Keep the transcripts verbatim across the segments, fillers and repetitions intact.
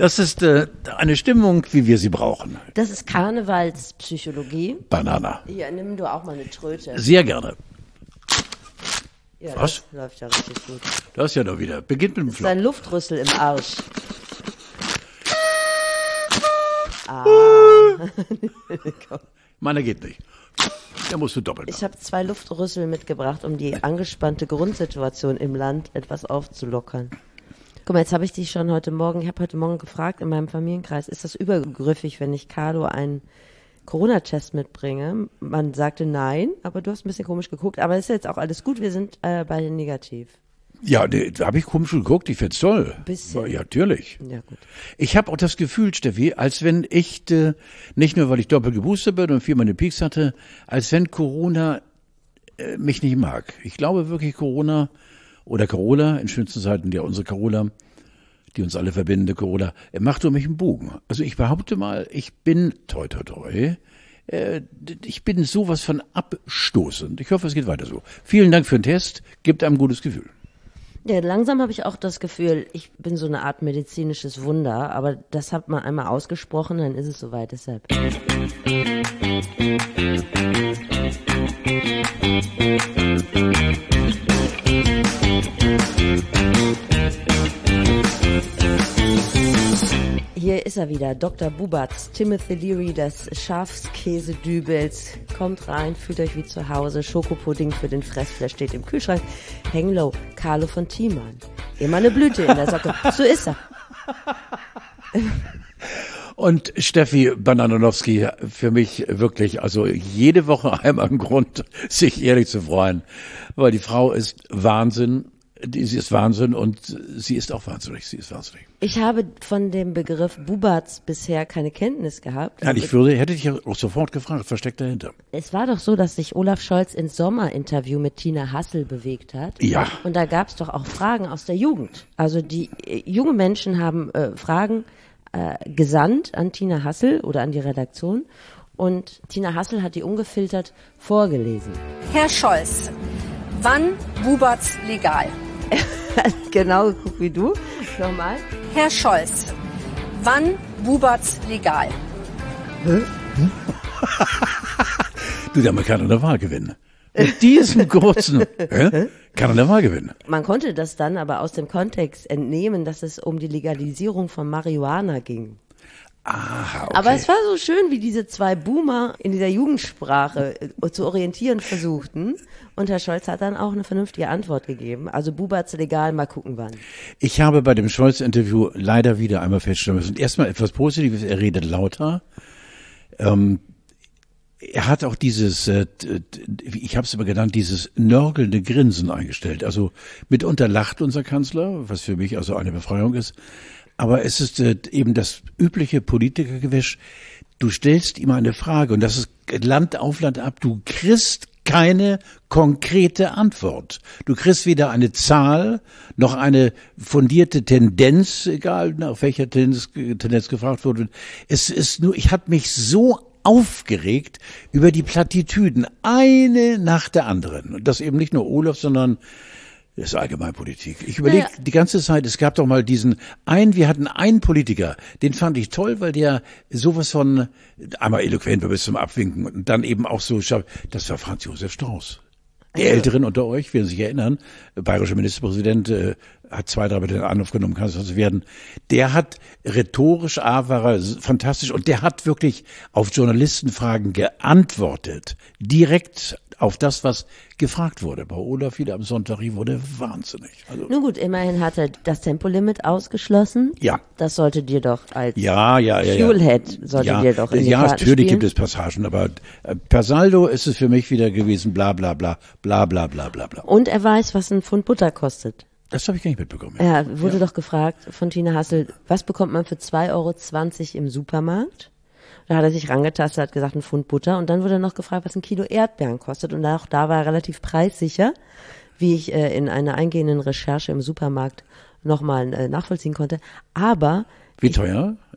Das ist äh, eine Stimmung, wie wir sie brauchen. Das ist Karnevalspsychologie. Banana. Hier, nimm du auch mal eine Tröte. Sehr gerne. Ja, Was? Das läuft ja richtig gut. Das ist ja doch wieder. Beginnt mit dem Das ist ein Flop. Luftrüssel im Arsch. Ah. Meiner geht nicht. Der musst du doppelt Ich machen. habe zwei Luftrüssel mitgebracht, um die angespannte Grundsituation im Land etwas aufzulockern. Guck mal, jetzt habe ich dich schon heute Morgen, ich habe heute Morgen gefragt in meinem Familienkreis, ist das übergriffig, wenn ich Carlo einen Corona-Test mitbringe? Man sagte nein, aber du hast ein bisschen komisch geguckt. Aber ist jetzt auch alles gut, wir sind äh, beide negativ. Ja, ne, da habe ich komisch geguckt, ich find's toll. Bisschen. Ja, natürlich. Ja, gut. Ich habe auch das Gefühl, Steffi, als wenn ich, äh, nicht nur weil ich doppelt geboostert bin und viermal eine Peaks hatte, als wenn Corona äh, mich nicht mag. Ich glaube wirklich, Corona oder Carola, in schönsten Zeiten ja unsere Carola, die uns alle verbindende Carola, er macht um mich einen Bogen. Also ich behaupte mal, ich bin, toi toi toi, äh, ich bin sowas von abstoßend. Ich hoffe, es geht weiter so. Vielen Dank für den Test, gibt einem ein gutes Gefühl. Ja, langsam habe ich auch das Gefühl, ich bin so eine Art medizinisches Wunder, aber das hat man einmal ausgesprochen, dann ist es soweit, deshalb. Hier ist er wieder, Doktor Bubatz, Timothy Leary, das Schafskäse-Dübels. Kommt rein, fühlt euch wie zu Hause. Schokopudding für den Fressflash steht im Kühlschrank. Hang low, Carlo von Thiemann. Immer eine Blüte in der Socke. So ist er. Und Steffi Bananowski, für mich wirklich, also jede Woche einmal ein Grund, sich ehrlich zu freuen, weil die Frau ist Wahnsinn. Die, sie ist Wahnsinn und sie ist auch wahnsinnig, sie ist wahnsinnig. Ich habe von dem Begriff Bubatz bisher keine Kenntnis gehabt. Ja, ich würde, hätte dich ja auch sofort gefragt, was steckt dahinter? Es war doch so, dass sich Olaf Scholz ins Sommerinterview mit Tina Hassel bewegt hat. Ja. Und da gab es doch auch Fragen aus der Jugend. Also die äh, junge Menschen haben äh, Fragen äh, gesandt an Tina Hassel oder an die Redaktion. Und Tina Hassel hat die ungefiltert vorgelesen. Herr Scholz, wann Bubatz legal? Genau geguckt wie du. Nochmal. Herr Scholz, wann Bubatz legal? Du, damit kann er eine Wahl gewinnen. Mit diesem kurzen, hä? Kann er eine Wahl gewinnen. Man konnte das dann aber aus dem Kontext entnehmen, dass es um die Legalisierung von Marihuana ging. Aha, okay. Aber es war so schön, wie diese zwei Boomer in dieser Jugendsprache äh, zu orientieren versuchten. Und Herr Scholz hat dann auch eine vernünftige Antwort gegeben. Also Bubatz legal, mal gucken wann. Ich habe bei dem Scholz-Interview leider wieder einmal feststellen müssen. Erstmal etwas Positives, er redet lauter. Ähm, er hat auch dieses, äh, ich habe es immer genannt, dieses nörgelnde Grinsen eingestellt. Also mitunter lacht unser Kanzler, was für mich also eine Befreiung ist. Aber es ist äh, eben das übliche Politikergewäsch. Du stellst ihm eine Frage und das ist Land auf Land ab. Du kriegst keine konkrete Antwort. Du kriegst weder eine Zahl noch eine fundierte Tendenz, egal nach welcher Tendenz, Tendenz gefragt wurde. Es ist nur, ich habe mich so aufgeregt über die Plattitüden, eine nach der anderen. Und das eben nicht nur Olaf, sondern das ist Allgemeinpolitik. Ich überlege naja. die ganze Zeit, es gab doch mal diesen einen, wir hatten einen Politiker, den fand ich toll, weil der sowas von, einmal eloquent war bis zum Abwinken und dann eben auch so, das war Franz Josef Strauß. Die ja. Älteren unter euch werden sich erinnern, bayerischer Ministerpräsident, äh, hat zwei, drei Mal den Anruf genommen, Kanzler zu werden. Der hat rhetorisch, A, war er fantastisch und der hat wirklich auf Journalistenfragen geantwortet, direkt auf das, was gefragt wurde. Bei Olaf wieder am Sonntag wurde wahnsinnig. Also, nun gut, immerhin hat er das Tempolimit ausgeschlossen. Ja. Das sollte dir doch als ja, ja, ja, Fuelhead sollte ja. dir doch in die Ja, Karten natürlich spielen. gibt es Passagen, aber äh, per Saldo ist es für mich wieder gewesen, bla bla bla, bla bla bla bla bla. Und er weiß, was ein Pfund Butter kostet. Das habe ich gar nicht mitbekommen. Er wurde ja. doch gefragt von Tina Hassel, was bekommt man für zwei Euro zwanzig im Supermarkt? Da hat er sich rangetastet, hat gesagt, ein Pfund Butter. Und dann wurde er noch gefragt, was ein Kilo Erdbeeren kostet. Und auch da war er relativ preissicher, wie ich äh, in einer eingehenden Recherche im Supermarkt nochmal äh, nachvollziehen konnte. Aber wie teuer?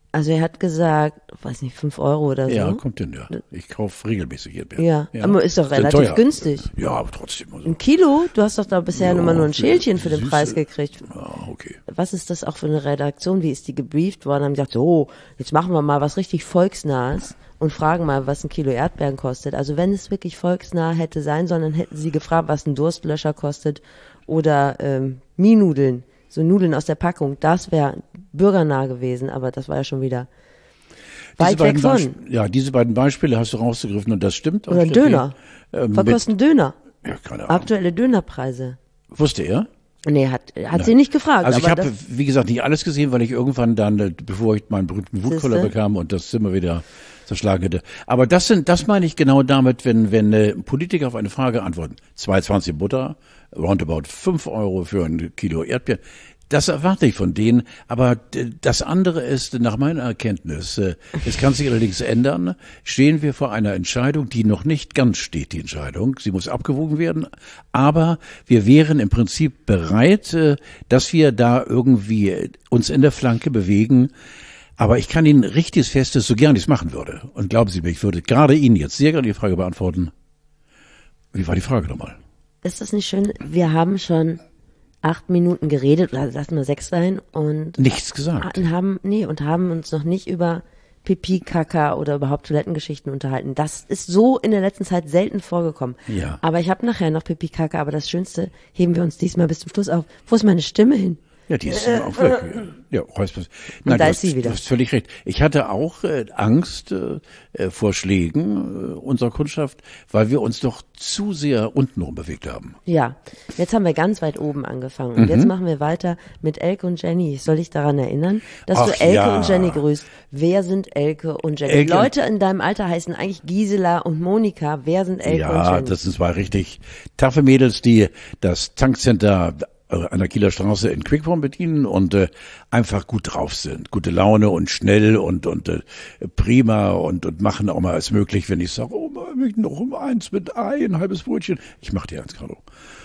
Also er hat gesagt, weiß nicht, fünf Euro oder so. Ja, kommt hin, ja. Ich kaufe regelmäßig Erdbeeren. Ja, ja. Aber ist doch Sind relativ teuer. günstig. Ja, aber trotzdem. Also. Ein Kilo? Du hast doch da bisher Ja, immer nur ein für Schälchen für den süße- Preis gekriegt. Ja, okay. Was ist das auch für eine Redaktion? Wie ist die gebrieft worden? Haben gesagt, so, jetzt machen wir mal was richtig Volksnahes und fragen mal, was ein Kilo Erdbeeren kostet. Also wenn es wirklich volksnah hätte sein sollen, dann hätten sie gefragt, was ein Durstlöscher kostet oder ähm, Mienudeln, so Nudeln aus der Packung. Das wäre bürgernah gewesen, aber das war ja schon wieder Diese weit weg beiden von. Beisp- Ja, diese beiden Beispiele hast du rausgegriffen und das stimmt. auch, Oder ein Steffi. Döner. Ähm, Was mit- kostet ein Döner? Ja, keine Ahnung. Aktuelle Dönerpreise. Wusste er? Nee, hat, hat sie nicht gefragt. Also ich aber habe, das, wie gesagt, nicht alles gesehen, weil ich irgendwann dann, äh, bevor ich meinen berühmten Wutkoller Siehste? bekam und das Zimmer wieder zerschlagen hätte. Aber das sind, das meine ich genau damit, wenn, wenn äh, Politiker auf eine Frage antworten. zwei zwanzig Butter, roundabout fünf Euro für ein Kilo Erdbeeren. Das erwarte ich von denen, aber d- das andere ist, nach meiner Erkenntnis, äh, es kann sich allerdings ändern, stehen wir vor einer Entscheidung, die noch nicht ganz steht, die Entscheidung. Sie muss abgewogen werden, aber wir wären im Prinzip bereit, äh, dass wir da irgendwie äh, uns in der Flanke bewegen. Aber ich kann Ihnen richtiges Festes, so gern ich es machen würde. Und glauben Sie mir, ich würde gerade Ihnen jetzt sehr gerne die Frage beantworten. Wie war die Frage nochmal? ist das nicht schön? Wir haben schon acht Minuten geredet, oder lass mal sechs sein, und Nichts gesagt. und haben, nee, und haben uns noch nicht über Pipi, Kaka oder überhaupt Toilettengeschichten unterhalten. Das ist so in der letzten Zeit selten vorgekommen. Ja. Aber ich habe nachher noch Pipi, Kaka, aber das Schönste heben wir uns diesmal bis zum Schluss auf. Wo ist meine Stimme hin? Ja, die ist auch weg. Ja, Räuspers. Nein, da du ist hast, sie wieder. Du hast völlig recht. Ich hatte auch äh, Angst äh, äh, vor Schlägen äh, unserer Kundschaft, weil wir uns doch zu sehr untenrum bewegt haben. Ja, jetzt haben wir ganz weit oben angefangen und Mhm. jetzt machen wir weiter mit Elke und Jenny. Ich soll dich daran erinnern, dass Ach du Elke ja. und Jenny grüßt. Wer sind Elke und Jenny? Elke- Leute in deinem Alter heißen eigentlich Gisela und Monika. Wer sind Elke und Ja, Jenny? das sind zwei richtig taffe Mädels, die das Tankcenter an der Kieler Straße in Quickborn bedienen und äh, einfach gut drauf sind. Gute Laune und schnell und und äh, prima und und machen auch mal als möglich, wenn ich sage, oh, wir möchten noch um eins mit Ei, ein halbes Brötchen. Ich mach dir eins, Carlo.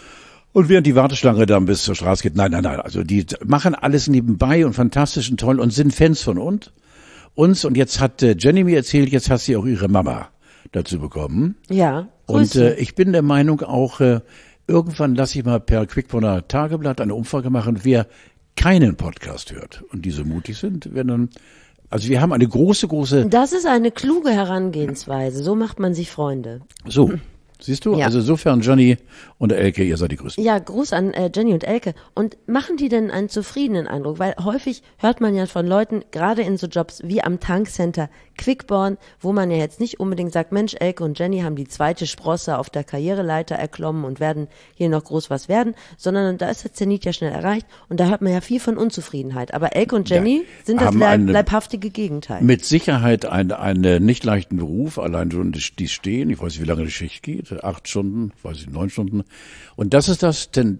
Und während die Warteschlange dann bis zur Straße geht, nein, nein, nein, also die machen alles nebenbei und fantastisch und toll und sind Fans von uns. uns. Und jetzt hat äh, Jenny mir erzählt, jetzt hat sie auch ihre Mama dazu bekommen. Ja, grüß Und äh, sie. ich bin der Meinung auch, äh, irgendwann lasse ich mal per Quickborner Tageblatt eine Umfrage machen, wer keinen Podcast hört und die so mutig sind, werden dann, also wir haben eine große, große, Das ist eine kluge Herangehensweise. So macht man sich Freunde. so, siehst du, Ja. also insofern Johnny und Elke, ihr seid die Größten. Ja, Gruß an äh, Jenny und Elke. Und machen die denn einen zufriedenen Eindruck? Weil häufig hört man ja von Leuten, gerade in so Jobs wie am Tankcenter Quickborn, wo man ja jetzt nicht unbedingt sagt, Mensch, Elke und Jenny haben die zweite Sprosse auf der Karriereleiter erklommen und werden hier noch groß was werden, sondern da ist der Zenit ja schnell erreicht und da hört man ja viel von Unzufriedenheit. Aber Elke und Jenny Ja, sind das haben leib eine- leibhaftige Gegenteil. Mit Sicherheit ein, einen nicht leichten Beruf, allein schon die, die stehen, ich weiß nicht, wie lange die Schicht geht, acht Stunden, weiß ich, neun Stunden. Und das ist das ten,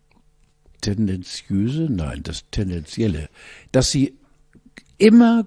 Tendenziöse, nein, das Tendenzielle, dass sie immer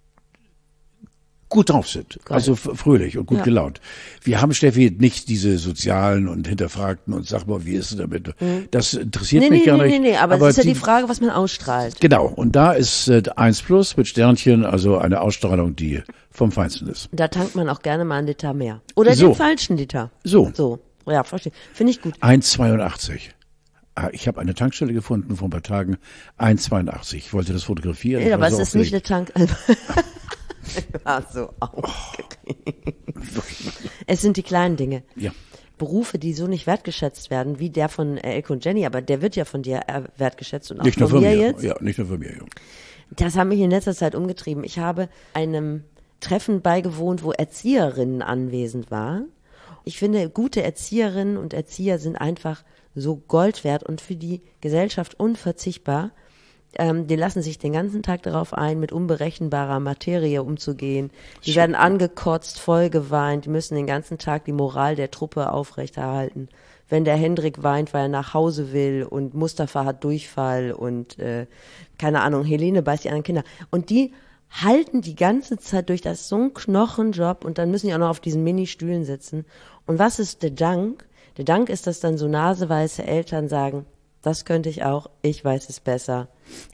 gut drauf sind, also f- fröhlich und gut Ja. gelaunt. Wir haben, Steffi, nicht diese sozialen und hinterfragten und sag mal, wie ist es damit? Das interessiert Nee, mich nee, gar nee, nicht. nee, nee, aber, es ist ja die- die Frage, was man ausstrahlt. Genau, und da ist äh, eins plus mit Sternchen, also eine Ausstrahlung, die vom Feinsten ist. Da tankt man auch gerne mal einen Liter mehr. Oder So. den falschen Liter. So. So, ja, verstehe. Finde ich gut. eins Komma zweiundachtzig. Ah, ich habe eine Tankstelle gefunden vor ein paar Tagen, eins Komma zweiundachtzig. Ich wollte das fotografieren. Ja, ich aber war es so ist nicht aufgeregt. eine Tank. Ich war so aufgeregt. Es sind die kleinen Dinge. Ja. Berufe, die so nicht wertgeschätzt werden, wie der von äh, Elke und Jenny, aber der wird ja von dir äh, wertgeschätzt und auch Nicht nur von von mir mir. jetzt. Ja, nicht nur von mir. Ja. Das hat mich in letzter Zeit umgetrieben. Ich habe einem Treffen beigewohnt, wo Erzieherinnen anwesend waren. Ich finde, gute Erzieherinnen und Erzieher sind einfach so Gold wert und für die Gesellschaft unverzichtbar. Ähm, die lassen sich den ganzen Tag darauf ein, mit unberechenbarer Materie umzugehen. Die Schön. werden angekotzt, voll geweint, die müssen den ganzen Tag die Moral der Truppe aufrechterhalten. Wenn der Hendrik weint, weil er nach Hause will und Mustafa hat Durchfall und äh, keine Ahnung, Helene beißt die anderen Kinder. Und die halten die ganze Zeit durch, das ist so ein Knochenjob und dann müssen die auch noch auf diesen Ministühlen sitzen. Und was ist der Dank? Der Dank ist, dass dann so naseweiße Eltern sagen, das könnte ich auch, ich weiß es besser. Ja.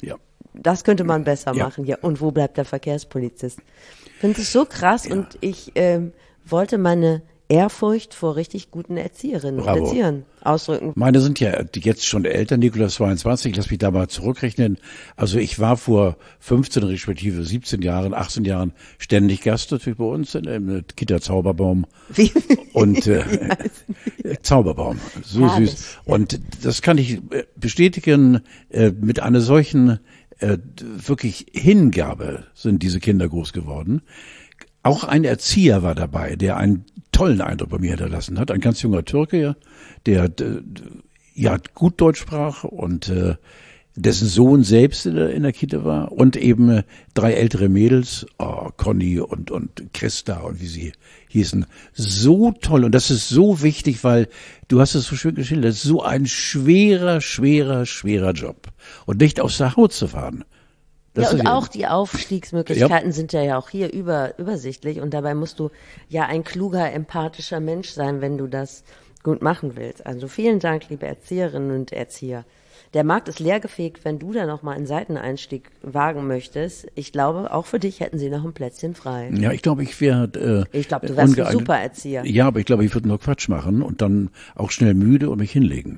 das könnte man besser Ja. machen. Ja, und wo bleibt der Verkehrspolizist? Ich finde es so krass Ja. und ich ähm, wollte meine Ehrfurcht vor richtig guten Erzieherinnen und Bravo. Erziehern ausdrücken. Meine sind ja jetzt schon älter, Nikolaus zweiundzwanzig, lass mich da mal zurückrechnen. Also ich war vor fünfzehn respektive siebzehn Jahren, achtzehn Jahren ständig Gast natürlich bei uns in der Kita Zauberbaum. Wie? Und äh, Zauberbaum, so Herrlich. süß. Und das kann ich äh, bestätigen, äh, mit einer solchen äh, wirklich Hingabe sind diese Kinder groß geworden. Auch ein Erzieher war dabei, der einen tollen Eindruck bei mir hinterlassen hat. Ein ganz junger Türke, der äh, ja gut Deutsch sprach und äh, dessen Sohn selbst in der, in der Kita war und eben äh, drei ältere Mädels, oh, Conny und und Christa und wie sie hießen. So toll und das ist so wichtig, weil du hast es so schön geschildert, so ein schwerer, schwerer, schwerer Job und nicht aus der Haut zu fahren. Das Ja, und ist auch die Aufstiegsmöglichkeiten sind ja, ja auch hier über, übersichtlich und dabei musst du ja ein kluger, empathischer Mensch sein, wenn du das gut machen willst. Also vielen Dank, liebe Erzieherinnen und Erzieher. Der Markt ist leergefegt, wenn du da nochmal einen Seiteneinstieg wagen möchtest. Ich glaube, auch für dich hätten sie noch ein Plätzchen frei. Ja, ich glaube, ich wäre. Äh, Ich glaube, du wärst ein ungeeignet. super Erzieher. Ja, aber ich glaube, ich würde nur Quatsch machen und dann auch schnell müde und mich hinlegen.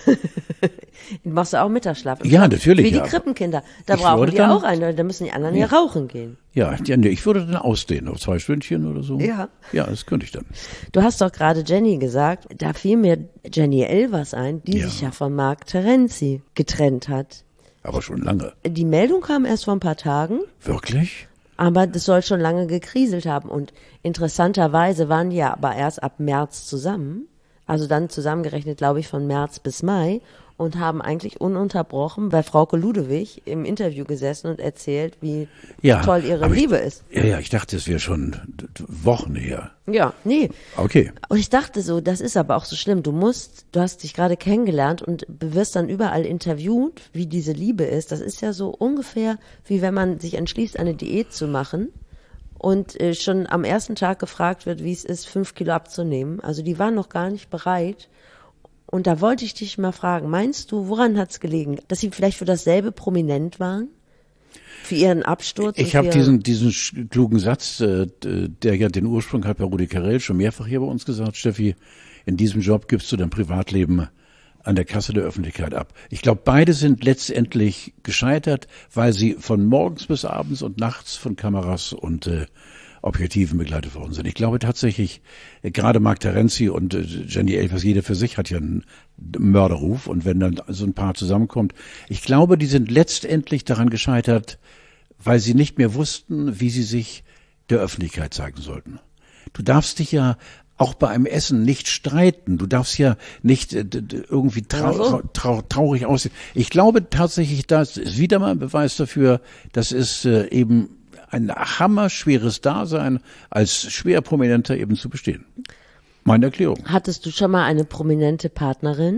Machst du auch Mittagsschlaf? Ja, natürlich, Wie die ja. Krippenkinder. Da Ich brauchen würde die dann- auch einen, da müssen die anderen ja rauchen gehen. Ja, ja, nee, ich würde dann ausdehnen auf zwei Stündchen oder so. Ja. Ja, das könnte ich dann. Du hast doch gerade Jenny gesagt, da fiel mir Jenny Elvers ein, die Ja. sich ja von Marc Terenzi getrennt hat. Aber schon lange. Die Meldung kam erst vor ein paar Tagen, Wirklich? aber das soll schon lange gekriselt haben. Und interessanterweise waren die ja aber erst ab März zusammen. Also dann zusammengerechnet, glaube ich, von März bis Mai. Und haben eigentlich ununterbrochen bei Frauke Ludewig im Interview gesessen und erzählt, wie Ja. toll ihre aber ich- Liebe ist. Ja, ja, ich dachte, es wäre schon d- d- Wochen her. Ja, nee. Okay. Und ich dachte so, das ist aber auch so schlimm. Du musst, du hast dich gerade kennengelernt und wirst dann überall interviewt, wie diese Liebe ist. Das ist ja so ungefähr, wie wenn man sich entschließt, eine Diät zu machen und äh, schon am ersten Tag gefragt wird, wie es ist, fünf Kilo abzunehmen. Also die waren noch gar nicht bereit. Und da wollte ich dich mal fragen, meinst du, woran hat's gelegen? Dass sie vielleicht für dasselbe prominent waren? Für ihren Absturz? Ich und habe für diesen diesen sch- klugen Satz, äh, d- der ja den Ursprung hat bei Rudi Carrell schon mehrfach hier bei uns gesagt, Steffi, in diesem Job gibst du dein Privatleben an der Kasse der Öffentlichkeit ab. Ich glaube, beide sind letztendlich gescheitert, weil sie von morgens bis abends und nachts von Kameras und äh, Objektiven begleitet worden sind. Ich glaube tatsächlich, äh, gerade Marc Terenzi und äh, Jenny Elvers, jeder für sich hat ja einen Mörderruf. Und wenn dann so ein Paar zusammenkommt, ich glaube, die sind letztendlich daran gescheitert, weil sie nicht mehr wussten, wie sie sich der Öffentlichkeit zeigen sollten. Du darfst dich ja auch bei einem Essen nicht streiten. Du darfst ja nicht äh, d- d- irgendwie trau Ja, so. trau trau traurig aussehen. Ich glaube tatsächlich, das ist wieder mal ein Beweis dafür, das ist äh, eben ein hammerschweres Dasein als schwer Prominenter eben zu bestehen. Meine Erklärung. Hattest du schon mal eine prominente Partnerin?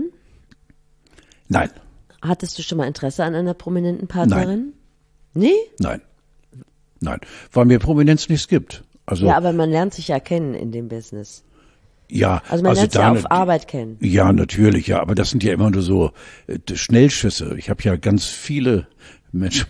Nein, Hattest du schon mal Interesse an einer prominenten Partnerin? Nee? nein, nein, weil mir Prominenz nichts gibt. Also Ja, aber man lernt sich ja kennen in dem Business. ja, Also man lernt sich ja da- auf Arbeit kennen. Ja, natürlich, ja, aber das sind ja immer nur so äh, Schnellschüsse. Ich habe ja ganz viele Menschen,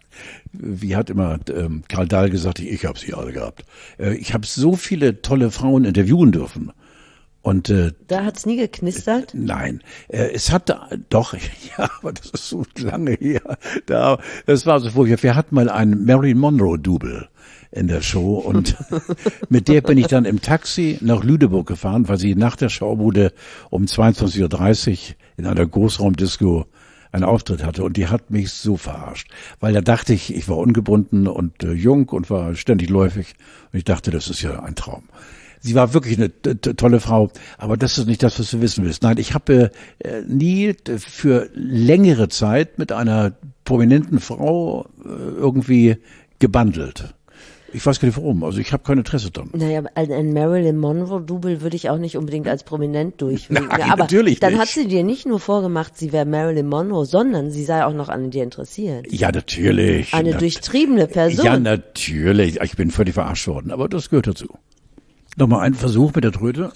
wie hat immer ähm, Karl Dahl gesagt, ich, ich habe sie alle gehabt. Äh, ich habe so viele tolle Frauen interviewen dürfen. Und äh, Da hat's nie geknistert? nein, äh, es hatte doch, ja, aber das ist so lange her. Da, das war so furchtbar. Wir hatten mal einen Marilyn Monroe-Double in der Show und mit der bin ich dann im Taxi nach Lüneburg gefahren, weil sie nach der Schaubude um zweiundzwanzig Uhr dreißig in einer Großraumdisco einen Auftritt hatte und die hat mich so verarscht, weil da dachte ich, ich war ungebunden und äh, jung und war ständig läufig und ich dachte, das ist ja ein Traum. Sie war wirklich eine t- t- tolle Frau, aber das ist nicht das, was du wissen willst. Nein, ich habe äh, nie äh, für längere Zeit mit einer prominenten Frau äh, irgendwie gebandelt. Ich weiß gar nicht warum, also ich habe kein Interesse dran. Naja, ein ein Marilyn Monroe-Double würde ich auch nicht unbedingt als prominent durchwinken. Nein, aber natürlich dann nicht. hat sie dir nicht nur vorgemacht, sie wäre Marilyn Monroe, sondern sie sei auch noch an dir interessiert. Ja, natürlich. Eine Na- durchtriebene Person. Ja, natürlich. Ich bin völlig verarscht worden, aber das gehört dazu. Nochmal ein Versuch mit der Tröte.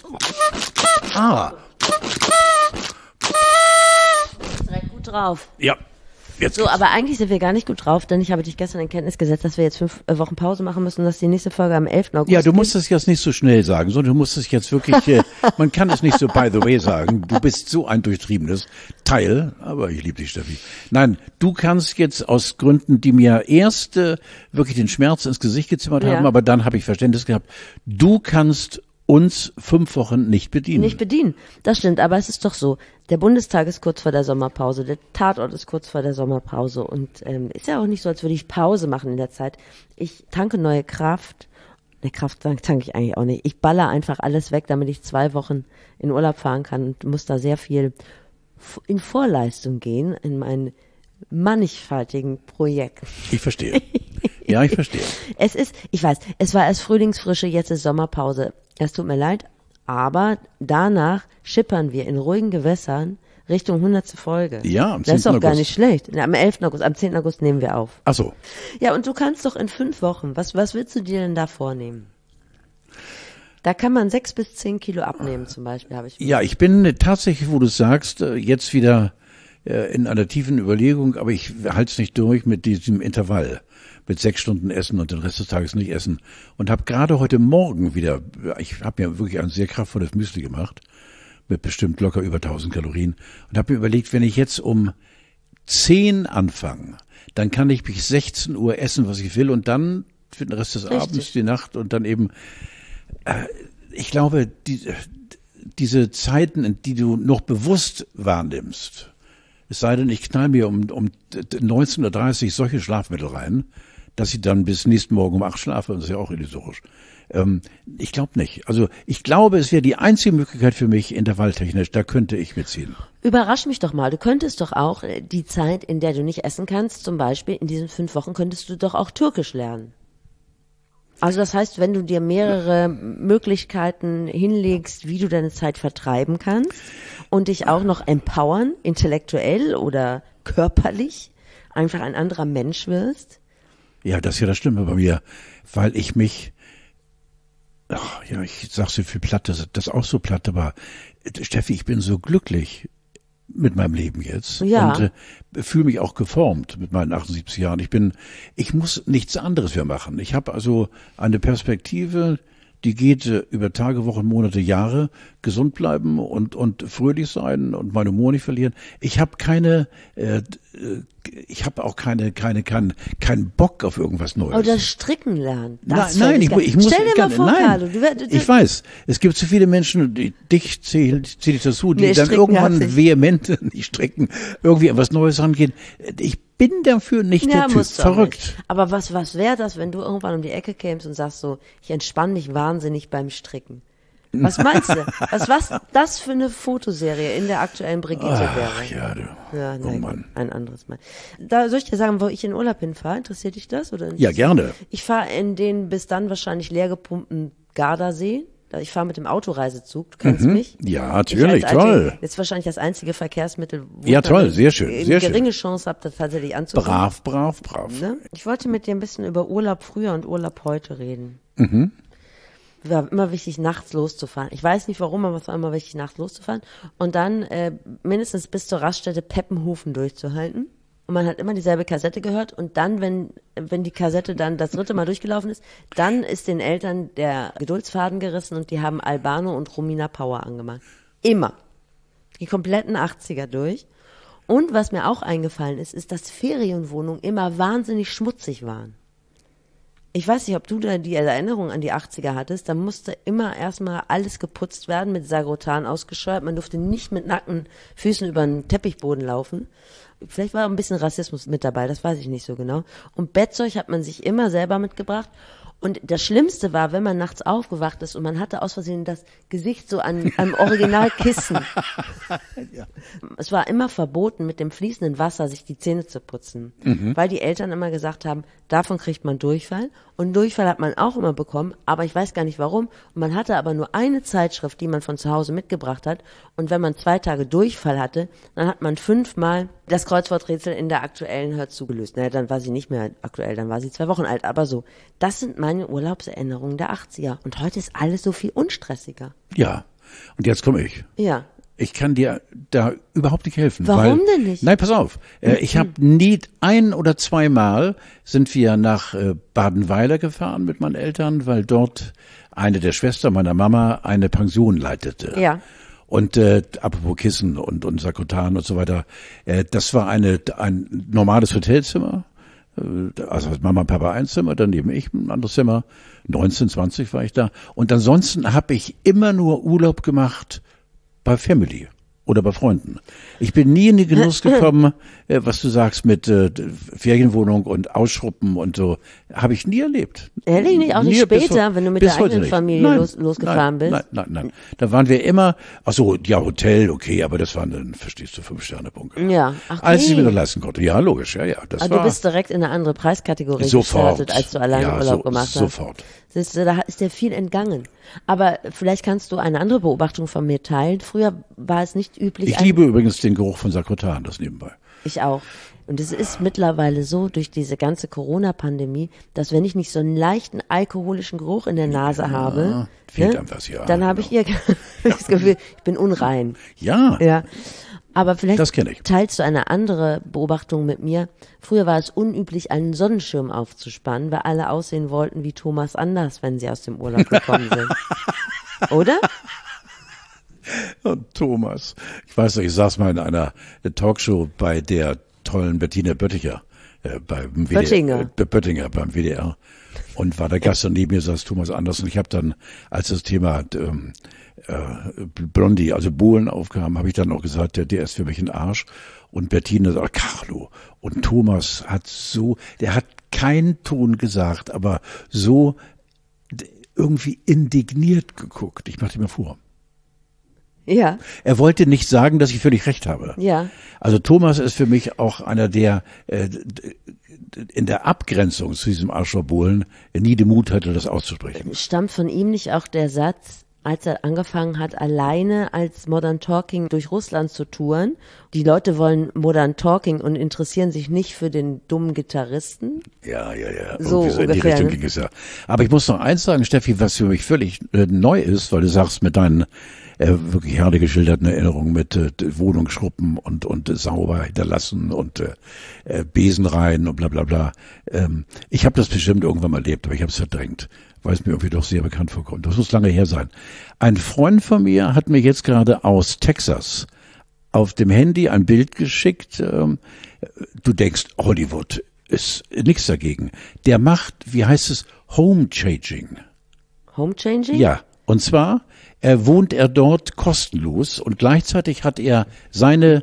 Ah, Direkt gut drauf. ja. Jetzt So, geht's. aber eigentlich sind wir gar nicht gut drauf, denn ich habe dich gestern in Kenntnis gesetzt, dass wir jetzt fünf äh, Wochen Pause machen müssen und dass die nächste Folge am elften August Ja, du geht. musst es jetzt nicht so schnell sagen, sondern du musst es jetzt wirklich, äh, man kann es nicht so by the way sagen. Du bist so ein durchtriebenes Teil, aber ich liebe dich, Steffi. Nein, du kannst jetzt aus Gründen, die mir erst äh, wirklich den Schmerz ins Gesicht gezimmert Ja. haben, aber dann habe ich Verständnis gehabt, du kannst uns fünf Wochen nicht bedienen. Nicht bedienen. Das stimmt, aber es ist doch so. Der Bundestag ist kurz vor der Sommerpause, der Tatort ist kurz vor der Sommerpause und ähm, ist ja auch nicht so, als würde ich Pause machen in der Zeit. Ich tanke neue Kraft. Ne, Kraft tank- tanke ich eigentlich auch nicht. Ich baller einfach alles weg, damit ich zwei Wochen in Urlaub fahren kann und muss da sehr viel f- in Vorleistung gehen in meinen mannigfaltigen Projekten. Ich verstehe. Ja, ich verstehe. Es ist, ich weiß, es war erst Frühlingsfrische, jetzt ist Sommerpause. Es tut mir leid, aber danach schippern wir in ruhigen Gewässern Richtung hundertste Folge. Ja, am Das ist zehnten doch gar August. nicht schlecht. Am elften August, am zehnten August nehmen wir auf. Ach so. Ja, und du kannst doch in fünf Wochen, was, was willst du dir denn da vornehmen? Da kann man sechs bis zehn Kilo abnehmen zum Beispiel, habe ich. Ja, ich bin äh, tatsächlich, wo du sagst, äh, jetzt wieder äh, in einer tiefen Überlegung, aber ich halte es nicht durch mit diesem Intervall, mit sechs Stunden Essen und den Rest des Tages nicht essen. Und habe gerade heute Morgen wieder, ich habe mir wirklich ein sehr kraftvolles Müsli gemacht, mit bestimmt locker über tausend Kalorien, und habe mir überlegt, wenn ich jetzt um zehn anfange, dann kann ich bis sechzehn Uhr essen, was ich will, und dann für den Rest des Richtig. Abends, die Nacht und dann eben ich glaube, die, diese Zeiten, in die du noch bewusst wahrnimmst, es sei denn, ich knall mir um, um neunzehn Uhr dreißig solche Schlafmittel rein, dass ich dann bis nächsten Morgen um acht schlafe, das ist ja auch illusorisch. Ähm, ich glaube nicht. Also ich glaube, es wäre die einzige Möglichkeit für mich intervalltechnisch, da könnte ich mitziehen. Überrasch mich doch mal. Du könntest doch auch äh, die Zeit, in der du nicht essen kannst, zum Beispiel in diesen fünf Wochen, könntest du doch auch Türkisch lernen. Also das heißt, wenn du dir mehrere Möglichkeiten hinlegst, wie du deine Zeit vertreiben kannst und dich auch noch empowern, intellektuell oder körperlich, einfach ein anderer Mensch wirst. Ja, das ist ja das Stimme bei mir, weil ich mich, ach, ja, ich sag's dir viel platt, das, das ist auch so platt, aber Steffi, ich bin so glücklich mit meinem Leben jetzt Ja. und äh, fühle mich auch geformt mit meinen achtundsiebzig Jahren. Ich bin, ich muss nichts anderes mehr machen. Ich habe also eine Perspektive, die geht äh, über Tage, Wochen, Monate, Jahre, gesund bleiben und und fröhlich sein und meinen Humor nicht verlieren. Ich habe keine, äh, äh, ich habe auch keine, keine, keinen keinen Bock auf irgendwas Neues. Oder stricken lernen. Das nein, nein, fände ich, geil. ich muss Stell dir gar- mal vor, nein, Carlo, du, wär- du, ich weiß, es gibt zu viele Menschen, die, dich zähle zähl ich dazu, die Nee, dann stricken irgendwann hasse ich. vehement, nicht stricken, irgendwie an was Neues rangehen. Ich bin dafür nicht Ja, der Typ. musst du auch Verrückt. nicht. Aber was, was wäre das, wenn du irgendwann um die Ecke kämst und sagst so, ich entspanne mich wahnsinnig beim Stricken? Was meinst du? Was, was das für eine Fotoserie in der aktuellen Brigitte wäre? Ach ja, du. Ja, oh nein, Mann. ein anderes Mal. Da soll ich dir sagen, wo ich in Urlaub hinfahre? Interessiert dich das? Oder nicht? Ja, gerne. Ich fahre in den bis dann wahrscheinlich leergepumpten Gardasee. Ich fahre mit dem Autoreisezug, du kennst mich. Ja, Ich natürlich, als alte- toll. Jetzt wahrscheinlich das einzige Verkehrsmittel, wo Ja, ich dann toll, sehr schön, eine sehr schön. geringe Chance habe, das tatsächlich anzukommen. Brav, brav, brav. Ne? Ich wollte mit dir ein bisschen über Urlaub früher und Urlaub heute reden. Mhm. War immer wichtig, nachts loszufahren. Ich weiß nicht warum, aber es war immer wichtig, nachts loszufahren. Und dann äh, mindestens bis zur Raststätte Peppenhofen durchzuhalten. Und man hat immer dieselbe Kassette gehört. Und dann, wenn wenn die Kassette dann das dritte Mal durchgelaufen ist, dann ist den Eltern der Geduldsfaden gerissen und die haben Albano und Romina Power angemacht. Immer. Die kompletten achtziger durch. Und was mir auch eingefallen ist, ist, dass Ferienwohnungen immer wahnsinnig schmutzig waren. Ich weiß nicht, ob du da die Erinnerung an die achtziger hattest, da musste immer erstmal alles geputzt werden, mit Sagrotan ausgescheuert, man durfte nicht mit nackten Füßen über den Teppichboden laufen. Vielleicht war ein bisschen Rassismus mit dabei, das weiß ich nicht so genau. Und Bettzeug hat man sich immer selber mitgebracht. Und das Schlimmste war, wenn man nachts aufgewacht ist und man hatte aus Versehen das Gesicht so an einem Originalkissen. Ja. Es war immer verboten, mit dem fließenden Wasser sich die Zähne zu putzen, Mhm. weil die Eltern immer gesagt haben, davon kriegt man Durchfall. Und Durchfall hat man auch immer bekommen, aber ich weiß gar nicht warum. Und man hatte aber nur eine Zeitschrift, die man von zu Hause mitgebracht hat. Und wenn man zwei Tage Durchfall hatte, dann hat man fünfmal das Kreuzworträtsel in der aktuellen Hör zugelöst. Naja, dann war sie nicht mehr aktuell, dann war sie zwei Wochen alt. Aber so, das sind meine Urlaubserinnerungen der achtziger. Und heute ist alles so viel unstressiger. Ja. Und jetzt komme ich. Ja. Ich kann dir da überhaupt nicht helfen. Warum weil, denn nicht? Nein, pass auf. Äh, ich habe nie, ein oder zweimal sind wir nach äh, Badenweiler gefahren mit meinen Eltern, weil dort eine der Schwestern meiner Mama eine Pension leitete. Ja. Und äh, apropos Kissen und, und Sakrotan und so weiter, äh, das war eine ein normales Hotelzimmer. Äh, also hat Mama und Papa ein Zimmer, daneben ich ein anderes Zimmer. neunzehn, zwanzig war ich da. Und ansonsten habe ich immer nur Urlaub gemacht bei Family oder bei Freunden. Ich bin nie in den Genuss gekommen, äh, was du sagst mit äh, Ferienwohnung und Ausschruppen und so. Habe ich nie erlebt. Ehrlich nicht? Auch nicht Nie, später, bis, wenn du mit bis der heute eigenen nicht. Familie Nein, los, losgefahren nein, bist? Nein, nein, nein. Da waren wir immer, ach so, ja, Hotel, okay, aber das waren dann, verstehst du, Fünf-Sterne-Punkte. Ja, ach okay. Als ich mir das leisten konnte. Ja, logisch, ja, ja. Das Aber war du bist direkt in eine andere Preiskategorie sofort, gestartet, als du alleine ja, Urlaub so, gemacht hast. Sofort. Siehst du, da ist dir viel entgangen. Aber vielleicht kannst du eine andere Beobachtung von mir teilen. Früher war es nicht üblich. Ich liebe übrigens den Geruch von Sakrotan, das nebenbei. Ich auch. Und es ist mittlerweile so, durch diese ganze Corona-Pandemie, dass wenn ich nicht so einen leichten alkoholischen Geruch in der Nase ja, habe, fehlt ne, einem was, ja, dann habe genau. ich ihr das Gefühl, ich bin unrein. Ja. Ja. Aber vielleicht Das kenn ich. teilst du eine andere Beobachtung mit mir. Früher war es unüblich, einen Sonnenschirm aufzuspannen, weil alle aussehen wollten wie Thomas Anders, wenn sie aus dem Urlaub gekommen sind. Oder? Und Thomas. Ich weiß noch, ich saß mal in einer Talkshow bei der tollen Bettina Bötticher, äh, beim W D R, Böttinger. Äh, Böttinger beim W D R. Und war der Gast und neben mir saß Thomas Anders. Und ich habe dann, als das Thema ähm, äh, Blondie, also Bohlen aufkam, habe ich dann auch gesagt, der, der ist für mich ein Arsch. Und Bettina sagt, Carlo. Und Thomas hat so, der hat keinen Ton gesagt, aber so irgendwie indigniert geguckt. Ich machte mir vor. Ja. Er wollte nicht sagen, dass ich völlig recht habe. Ja. Also Thomas ist für mich auch einer, der äh, in der Abgrenzung zu diesem Arschloch-Bohlen nie den Mut hatte, das auszusprechen. Stammt von ihm nicht auch der Satz, als er angefangen hat, alleine als Modern Talking durch Russland zu touren? Die Leute wollen Modern Talking und interessieren sich nicht für den dummen Gitarristen? Ja, ja, ja. So Irgendwie so in die ungefähr, Richtung ne? ging es ja. Aber ich muss noch eins sagen, Steffi, was für mich völlig äh, neu ist, weil du sagst, mit deinen äh, wirklich herrlich geschilderten Erinnerungen mit äh, Wohnungsschruppen und und äh, sauber hinterlassen und äh, äh, Besen rein und bla bla bla. Ähm, ich habe das bestimmt irgendwann mal erlebt, aber ich habe es verdrängt, weil es mir irgendwie doch sehr bekannt vorkommt. Das muss lange her sein. Ein Freund von mir hat mir jetzt gerade aus Texas auf dem Handy ein Bild geschickt. Ähm, du denkst, Hollywood ist nichts dagegen. Der macht, wie heißt es, Home Changing. Home Changing? Ja, und zwar äh, wohnt er dort kostenlos und gleichzeitig hat er seine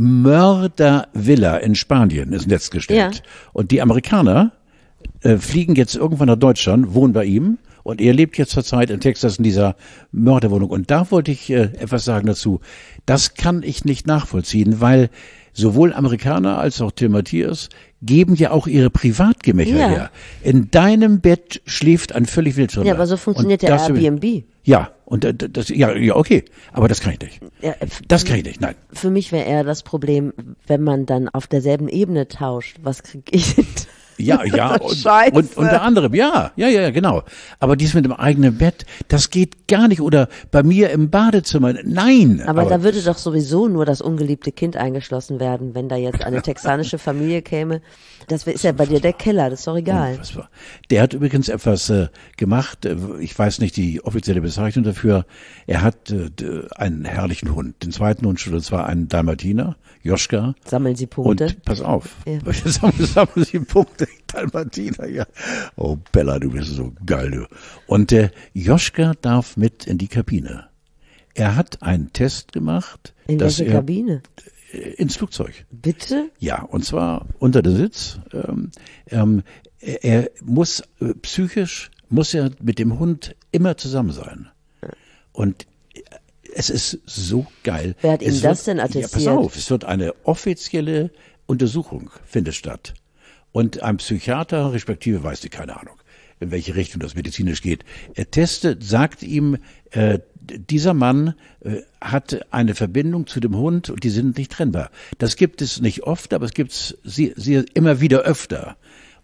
Mördervilla in Spanien ins Netz gestellt. Ja. Und die Amerikaner äh, fliegen jetzt irgendwann nach Deutschland, wohnen bei ihm und er lebt jetzt zurzeit in Texas in dieser Mörderwohnung. Und da wollte ich äh, etwas sagen dazu. Das kann ich nicht nachvollziehen, weil sowohl Amerikaner als auch Tim Matthias geben ja auch ihre Privatgemächer Ja. her. In deinem Bett schläft ein völlig Wildfremder. Ja, aber so funktioniert Und der das- Airbnb. Ja, und äh, das, ja, ja, okay, aber das kann ich nicht. Ja, f- Das kann ich nicht, nein. Für mich wäre eher das Problem, wenn man dann auf derselben Ebene tauscht. Was krieg ich denn? Ja, ja, und, Scheiße. und unter anderem, ja, ja, ja, genau. Aber dies mit dem eigenen Bett, das geht gar nicht. Oder bei mir im Badezimmer, nein. Aber, da würde doch sowieso nur das ungeliebte Kind eingeschlossen werden, wenn da jetzt eine texanische Familie käme. Das ist ja bei dir der Keller, das ist doch egal. Unfassbar. Der hat übrigens etwas äh, gemacht, äh, ich weiß nicht die offizielle Bezeichnung dafür. Er hat äh, d- einen herrlichen Hund, den zweiten Hund schon, und zwar einen Dalmatiner, Joschka. Sammeln Sie Punkte? Und pass auf, Ja. sammeln, sammeln Sie Punkte, Dalmatiner, ja. Oh Bella, du bist so geil, du. Und äh, Joschka darf mit in die Kabine. Er hat einen Test gemacht, In dass welche er Kabine? äh, ins Flugzeug. Bitte? Ja, und zwar unter der Sitz. Ähm, ähm, er, er muss äh, psychisch, muss er mit dem Hund immer zusammen sein. Und es ist so geil. Wer hat ihm Es das wird, denn attestiert? Ja, pass auf, es wird eine offizielle Untersuchung findet statt. Und ein Psychiater, respektive weiß ich keine Ahnung, in welche Richtung das medizinisch geht. Er testet, sagt ihm, äh, dieser Mann äh, hat eine Verbindung zu dem Hund und die sind nicht trennbar. Das gibt es nicht oft, aber es gibt es sie, sie immer wieder öfter.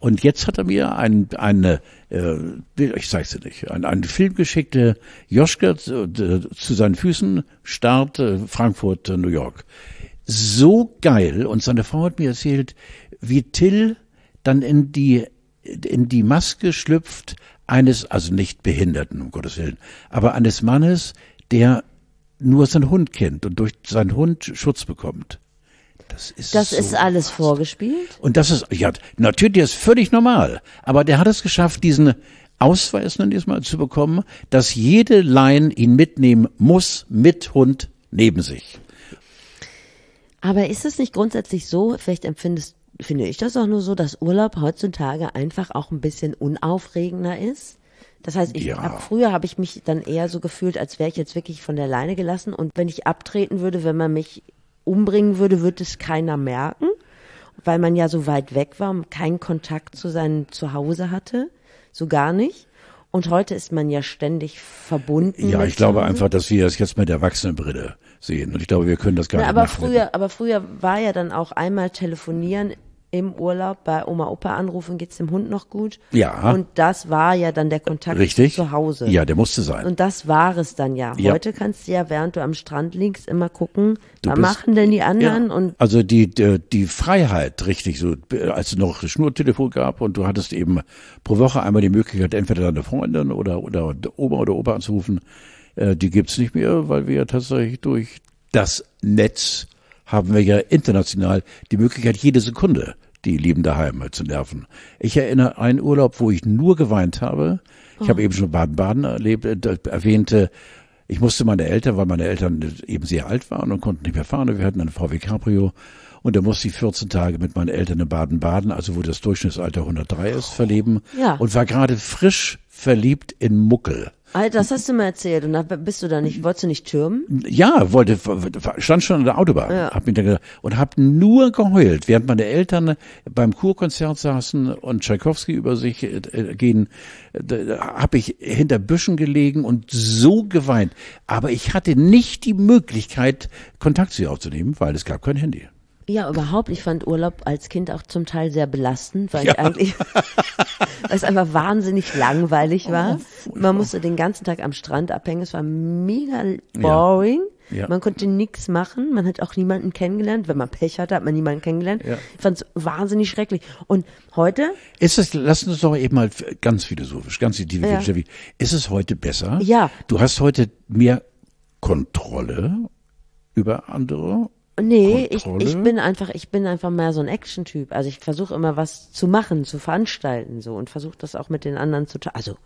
Und jetzt hat er mir ein, eine, äh, ich zeig's dir nicht, ein, einen Film geschickt, äh, Joschka zu, zu seinen Füßen, Start äh, Frankfurt, äh, New York. So geil. Und seine Frau hat mir erzählt, wie Till dann in die, in die Maske schlüpft eines, also nicht Behinderten, um Gottes Willen, aber eines Mannes, der nur seinen Hund kennt und durch seinen Hund Schutz bekommt. Das ist Das so ist alles krass. vorgespielt? Und das ist, ja, natürlich, der ist völlig normal. Aber der hat es geschafft, diesen Ausweis, nenn ich es mal, zu bekommen, dass jede Line ihn mitnehmen muss, mit Hund neben sich. Aber ist es nicht grundsätzlich so, vielleicht empfindest, finde ich das auch nur so, dass Urlaub heutzutage einfach auch ein bisschen unaufregender ist? Das heißt, ich Ja. hab, früher habe ich mich dann eher so gefühlt, als wäre ich jetzt wirklich von der Leine gelassen. Und wenn ich abtreten würde, wenn man mich umbringen würde, würde es keiner merken, weil man ja so weit weg war und keinen Kontakt zu seinem Zuhause hatte, so gar nicht. Und heute ist man ja ständig verbunden. Ja, mit ich glaube Zuhause. einfach, dass wir das jetzt mit der Erwachsenenbrille sehen. Und ich glaube, wir können das gar Na, nicht aber nachvollziehen. früher, aber früher war ja dann auch einmal telefonieren im Urlaub, bei Oma, Opa anrufen, geht's dem Hund noch gut? Ja. Und das war ja dann der Kontakt Richtig? zu Hause. Ja, der musste sein. Und das war es dann ja. Ja. Heute kannst du ja, während du am Strand liegst, immer gucken, Du was bist- machen denn die anderen? Ja. Und Also die, die die Freiheit, richtig, so als es noch Schnurtelefon gab und du hattest eben pro Woche einmal die Möglichkeit, entweder deine Freundin oder oder Oma oder Opa anzurufen, äh, die gibt's nicht mehr, weil wir ja tatsächlich durch das Netz haben wir ja international die Möglichkeit, jede Sekunde die Lieben daheim zu nerven. Ich erinnere an einen Urlaub, wo ich nur geweint habe. Ich Oh. habe eben schon Baden-Baden erlebt, äh, erwähnte, ich musste meine Eltern, weil meine Eltern eben sehr alt waren und konnten nicht mehr fahren. Wir hatten einen V W Cabrio und da musste ich vierzehn Tage mit meinen Eltern in Baden-Baden, also wo das Durchschnittsalter hundertdrei ist, verleben. Ja. Und war gerade frisch verliebt in Muckel. Alter, das hast du mir erzählt. Und da bist du da nicht, wolltest du nicht türmen? Ja, wollte, stand schon an der Autobahn, Ja. hab mich dann gedacht, und hab nur geheult, während meine Eltern beim Kurkonzert saßen und Tschaikowski über sich äh, gehen, äh, habe ich hinter Büschen gelegen und so geweint. Aber ich hatte nicht die Möglichkeit, Kontakt zu ihr aufzunehmen, weil es gab kein Handy. Ja, überhaupt. Ich fand Urlaub als Kind auch zum Teil sehr belastend, weil ich eigentlich, weil es einfach wahnsinnig langweilig war. Man musste den ganzen Tag am Strand abhängen. Es war mega boring. Ja. Man konnte nichts machen. Man hat auch niemanden kennengelernt. Wenn man Pech hatte, hat man niemanden kennengelernt. Ja. Ich fand es wahnsinnig schrecklich. Und heute, Ist es, lass uns doch eben mal ganz philosophisch, ganz individuell, Ja. Steffi, ist es heute besser? Ja. Du hast heute mehr Kontrolle über andere? nee, ich, Kontrolle? ich bin einfach, ich bin einfach mehr so ein Action-Typ. Also ich versuche immer was zu machen, zu veranstalten, so, und versuche das auch mit den anderen zu, ta- also,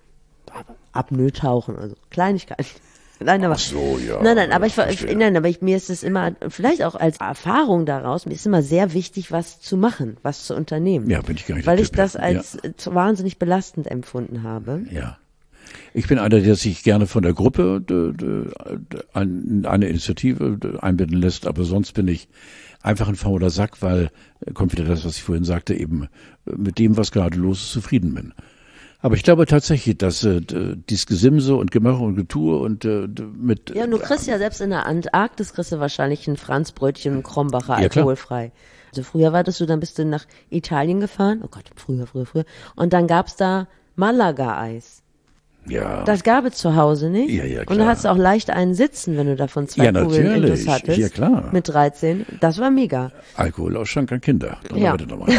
Apnoe tauchen, also Kleinigkeiten. Nein, aber, Ach so, ja. nein, nein, aber ich, Verstehe. ich nein, aber ich, mir ist es immer, vielleicht auch als Erfahrung daraus, mir ist immer sehr wichtig, was zu machen, was zu unternehmen. Ja, bin ich gar nicht der Weil ich Typ, das ja. als äh, wahnsinnig belastend empfunden habe. Ja. Ich bin einer, der sich gerne von der Gruppe de, de, de, an eine Initiative de, einbinden lässt, aber sonst bin ich einfach ein fauler Sack, weil, äh, kommt wieder das, was ich vorhin sagte, eben äh, mit dem, was gerade los ist, zufrieden bin. Aber ich glaube tatsächlich, dass äh, d- dieses Gesimse und Gemache und Getue und äh, d- mit Ja, und du kriegst ja selbst in der Antarktis kriegst du wahrscheinlich ein Franzbrötchen und Krombacher Ja, klar. alkoholfrei. Also früher war das so, dann bist du nach Italien gefahren. Oh Gott, früher, früher, früher. Und dann gab's da Malaga-Eis. ja, Das gab es zu Hause nicht. Ja, ja, Und da klar. hattest du auch leicht einen sitzen, wenn du davon zwei Ja, Kugeln natürlich. Intus hattest. Ja, klar. Mit dreizehn. Das war mega. Alkoholausschank an Kinder. Dann Ja. heute nochmal.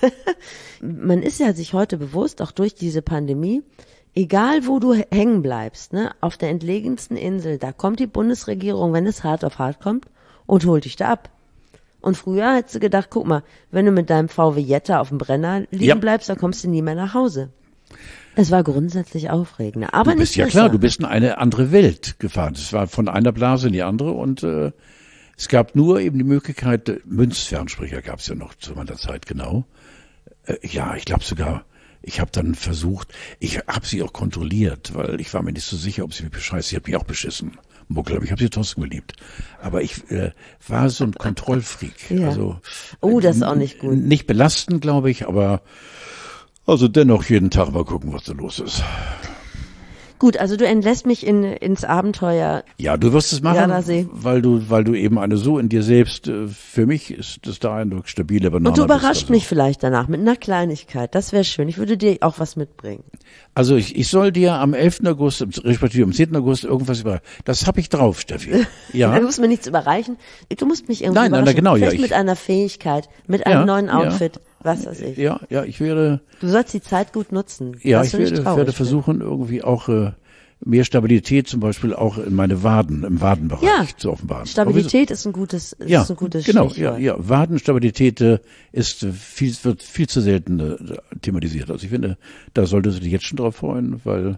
Man ist ja sich heute bewusst, auch durch diese Pandemie, egal wo du hängen bleibst, ne, auf der entlegensten Insel, da kommt die Bundesregierung, wenn es hart auf hart kommt, und holt dich da ab. Und früher hättest du gedacht, guck mal, wenn du mit deinem V W Jetta auf dem Brenner liegen Ja. bleibst, dann kommst du nie mehr nach Hause. Es war grundsätzlich aufregender, aber Du bist nicht ja besser. klar, du bist in eine andere Welt gefahren. Es war von einer Blase in die andere und äh, es gab nur eben die Möglichkeit, äh, Münzfernsprecher gab es ja noch zu meiner Zeit, genau. Äh, ja, ich glaube sogar, ich habe dann versucht, ich habe sie auch kontrolliert, weil ich war mir nicht so sicher, ob sie mich bescheißt. Sie hat mich auch beschissen. Muckel, aber ich habe sie trotzdem geliebt. Aber ich äh, war so ein Kontrollfreak. Ja. Also, Oh, das ist auch nicht gut. Nicht belastend, glaube ich, aber also dennoch jeden Tag mal gucken, was da los ist. Gut, also du entlässt mich in, ins Abenteuer. Ja, du wirst es machen, Gardasee. weil du, weil du eben eine so in dir selbst, äh, für mich ist das der Eindruck, stabile Banane. Und du bist überrascht also. mich vielleicht danach mit einer Kleinigkeit. Das wäre schön. Ich würde dir auch was mitbringen. Also ich, ich soll dir am elften August, respektive am zehnten August irgendwas über, das habe ich drauf, Steffi. Ja. Du musst mir nichts überreichen. Du musst mich irgendwie Nein, nein, überraschen. genau, ja, Vielleicht ich- mit einer Fähigkeit, mit einem Ja, neuen ja. Outfit, was weiß ich. Ja, ja, ich werde, Du sollst die Zeit gut nutzen. ja, dass ich du nicht werde, traurig werde bist. versuchen, irgendwie auch äh, mehr Stabilität zum Beispiel auch in meine Waden, im Wadenbereich Ja, zu offenbaren. Stabilität ist ein gutes, ist Ja, ein gutes genau, Stichwort. ja, ja. Wadenstabilität äh, ist äh, viel, wird viel zu selten äh, thematisiert. Also ich finde, da solltest du dich jetzt schon drauf freuen, weil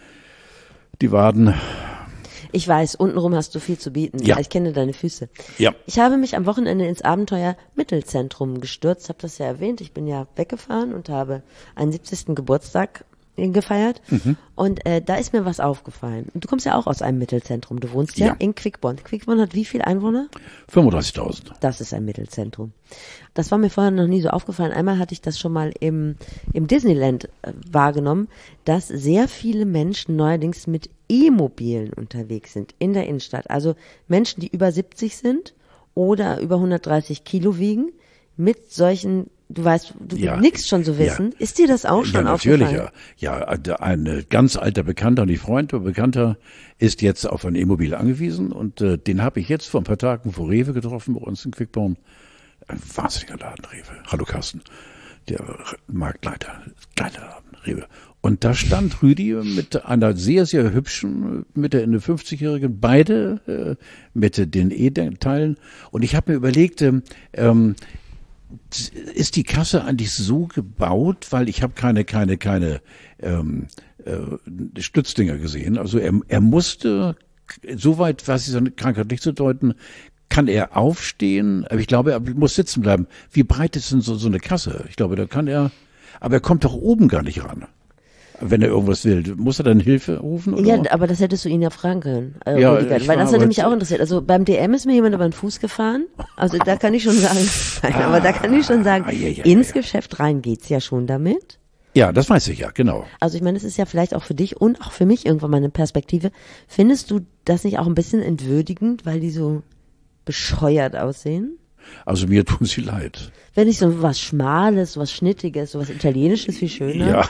die Waden, Ich weiß, untenrum hast du viel zu bieten. Ja. Ich kenne deine Füße. ja, Ich habe mich am Wochenende ins Abenteuer Mittelzentrum gestürzt, habe das ja erwähnt. Ich bin ja weggefahren und habe einen siebzigsten Geburtstag gefeiert. Mhm. Und äh, da ist mir was aufgefallen. Und du kommst ja auch aus einem Mittelzentrum. Du wohnst ja, Ja. in Quickborn. Quickborn hat wie viel Einwohner? fünfunddreißigtausend. Das ist ein Mittelzentrum. Das war mir vorher noch nie so aufgefallen. Einmal hatte ich das schon mal im, im Disneyland äh, wahrgenommen, dass sehr viele Menschen neuerdings mit E-Mobilen unterwegs sind in der Innenstadt. Also Menschen, die über siebzig sind oder über hundertdreißig Kilo wiegen, mit solchen, du weißt, du Ja. nix schon so wissen. Ja. Ist dir das auch schon Ja, natürlich, aufgefallen? ja. Ja, ein ganz alter Bekannter, nicht Freund, aber Bekannter ist jetzt auf ein E-Mobil angewiesen und äh, den habe ich jetzt vor ein paar Tagen vor Rewe getroffen bei uns in Quickborn. Ein wahnsinniger Laden, Rewe. Hallo Carsten, der Marktleiter, geiler Laden, Rewe. Und da stand Rüdi mit einer sehr, sehr hübschen, Mitte, Ende fünfzigjährigen, beide äh, mit den E-Teilen. Und ich habe mir überlegt, ähm, ähm, ist die Kasse eigentlich so gebaut, weil ich habe keine, keine, keine ähm, äh, Stützdinger gesehen. Also er, er musste, soweit weiß ich seine Krankheit nicht zu deuten, kann er aufstehen, aber ich glaube, er muss sitzen bleiben. Wie breit ist denn so, so eine Kasse? Ich glaube, da kann er, aber er kommt doch oben gar nicht ran. Wenn er irgendwas will, muss er dann Hilfe rufen? Oder? Ja, aber das hättest du ihn ja fragen können, äh, Ja, Rüdiger, ich weil war das hat aber mich jetzt- auch interessiert. Also beim D M ist mir jemand über den Fuß gefahren, also da kann ich schon sagen, nein, aber da kann ich schon sagen, Ah, ja, ja, ins ja. Geschäft rein geht's ja schon damit. Ja, das weiß ich ja, genau. Also ich meine, es ist ja vielleicht auch für dich und auch für mich irgendwann mal eine Perspektive. Findest du das nicht auch ein bisschen entwürdigend, weil die so bescheuert aussehen? Also mir tun sie leid. Wenn nicht so was Schmales, so was Schnittiges, so was Italienisches, viel schöner. Ja.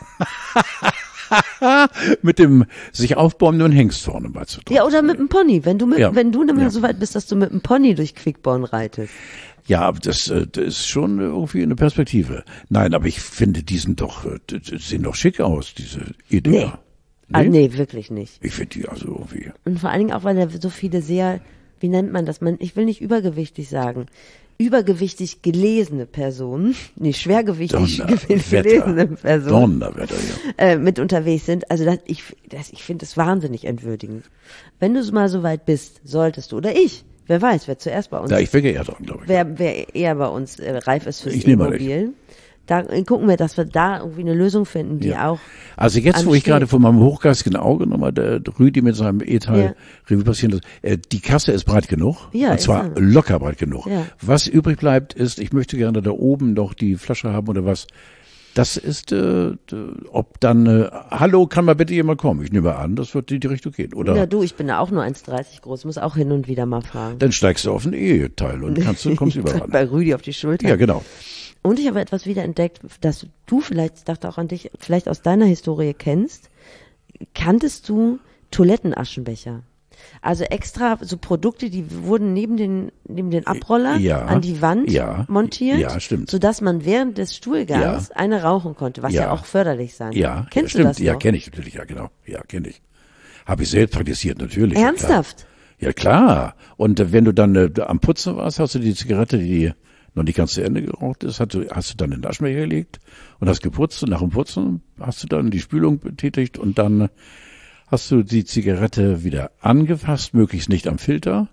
Mit dem sich aufbäumenden Hengst vorne mal zu tun. Ja, oder mit dem Pony. Wenn du mit, Ja. wenn du dann mal Ja. so weit bist, dass du mit dem Pony durch Quickborn reitest. Ja, aber das, äh, das ist schon irgendwie eine Perspektive. Nein, aber ich finde, die sind doch, äh, die die sehen doch schick aus, diese Idee. Nee. Ah, nee, wirklich nicht. Ich finde die also irgendwie. Und vor allen Dingen auch, weil da so viele sehr, wie nennt man das? Man, ich will nicht übergewichtig sagen. Übergewichtig gelesene Personen, nicht schwergewichtig gelesene Personen Donnerwetter, ja. äh, mit unterwegs sind. Also das, ich, das, ich finde es wahnsinnig entwürdigend. Wenn du mal so weit bist, solltest du, oder ich, wer weiß, wer zuerst bei uns, Ja, ich wäre eher dran, glaube ich. wer, wer eher bei uns äh, reif ist fürs Ich nehme mal E-Mobil, da äh, gucken wir, dass wir da irgendwie eine Lösung finden, die Ja. auch Also jetzt, wo ich ansteht. gerade vor meinem hochgeistigen Auge nochmal der Rüdi mit seinem E-Teil Ja. Revue passieren lasse, äh, die Kasse ist breit genug. Ja, und ist zwar er. locker breit genug. Ja. Was übrig bleibt, ist, ich möchte gerne da oben noch die Flasche haben oder was. Das ist, äh, d- ob dann, äh, hallo, kann mal bitte jemand kommen? Ich nehme an, das wird in die Richtung gehen, oder? Ja, du, ich bin ja auch nur eins dreißig groß, muss auch hin und wieder mal fragen. Dann steigst du auf ein E-Teil und kannst, du kommst überall ran. Bei Rüdi auf die Schulter. Ja, genau. Und ich habe etwas wiederentdeckt, das du vielleicht, ich dachte auch an dich, vielleicht aus deiner Historie kennst. Kanntest du Toilettenaschenbecher? Also extra so Produkte, die wurden neben den, neben den Abroller Ja. an die Wand Ja. montiert, Ja, stimmt. sodass man während des Stuhlgangs Ja. eine rauchen konnte, was ja, Ja. auch förderlich sein kann. Ja, Kennst ja, du das stimmt. Ja, noch? kenne ich natürlich, ja, genau. Ja, kenne ich. Habe ich selbst praktiziert, natürlich. Ernsthaft? Ja, klar. Ja, klar. Und äh, wenn du dann äh, am Putzen warst, hast du die Zigarette, die noch nicht ganz zu Ende geraucht ist, hast du, hast du dann in den Aschenbecher gelegt und hast geputzt und nach dem Putzen hast du dann die Spülung betätigt und dann hast du die Zigarette wieder angefasst, möglichst nicht am Filter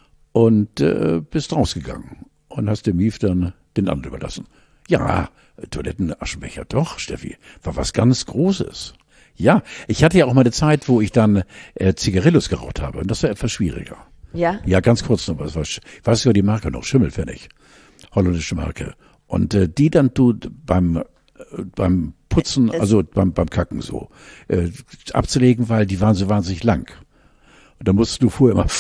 und äh, bist rausgegangen und hast dem Mief dann den anderen überlassen. Ja, Toilettenaschenbecher, doch, Steffi, war was ganz Großes. Ja, ich hatte ja auch mal eine Zeit, wo ich dann äh, Zigarillos geraucht habe und das war etwas schwieriger. Ja? Ja, ganz kurz noch was. Ich weiß ja die Marke noch, Schimmelpfennig. Holländische Marke. Und äh, die dann du beim, äh, beim Putzen, Es- also beim, beim Kacken so, äh, abzulegen, weil die waren so wahnsinnig lang. Und da musst du vorher immer,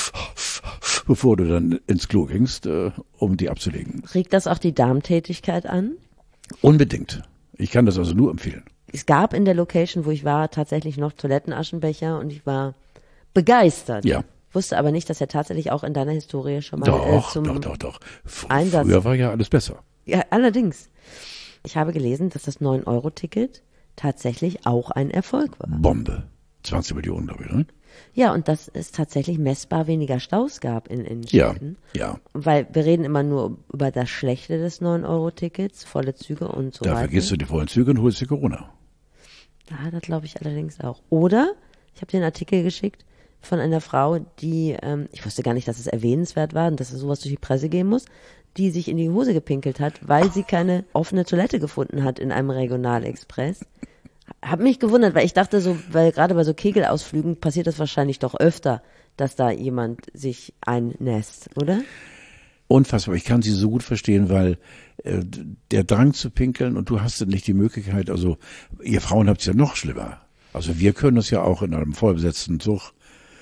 bevor du dann ins Klo gingst, äh, um die abzulegen. Regt das auch die Darmtätigkeit an? Unbedingt. Ich kann das also nur empfehlen. Es gab in der Location, wo ich war, tatsächlich noch Toilettenaschenbecher und ich war begeistert. Ja. Wusste aber nicht, dass er tatsächlich auch in deiner Historie schon mal Doch, äh, zum doch, doch, doch. F Einsatz- Früher war ja alles besser. Ja, allerdings. Ich habe gelesen, dass das neun Euro Ticket tatsächlich auch ein Erfolg war. Bombe. zwanzig Millionen, glaube ich, ne? Ja, und dass es tatsächlich messbar weniger Staus gab in Ja, Innenstädten. ja. Weil wir reden immer nur über das Schlechte des neun Euro Tickets, volle Züge und so Da weiter. vergisst du die vollen Züge und holst dir Corona. Ja, das glaube ich allerdings auch. Oder, ich habe dir einen Artikel geschickt von einer Frau, die, ähm, ich wusste gar nicht, dass es erwähnenswert war und dass es sowas durch die Presse gehen muss, die sich in die Hose gepinkelt hat, weil sie keine offene Toilette gefunden hat in einem Regionalexpress. Hab mich gewundert, weil ich dachte so, weil gerade bei so Kegelausflügen passiert das wahrscheinlich doch öfter, dass da jemand sich einnässt, oder? Unfassbar. Ich kann sie so gut verstehen, weil äh, der Drang zu pinkeln und du hast dann nicht die Möglichkeit, also ihr Frauen habt es ja noch schlimmer. Also wir können das ja auch in einem vollbesetzten Zug,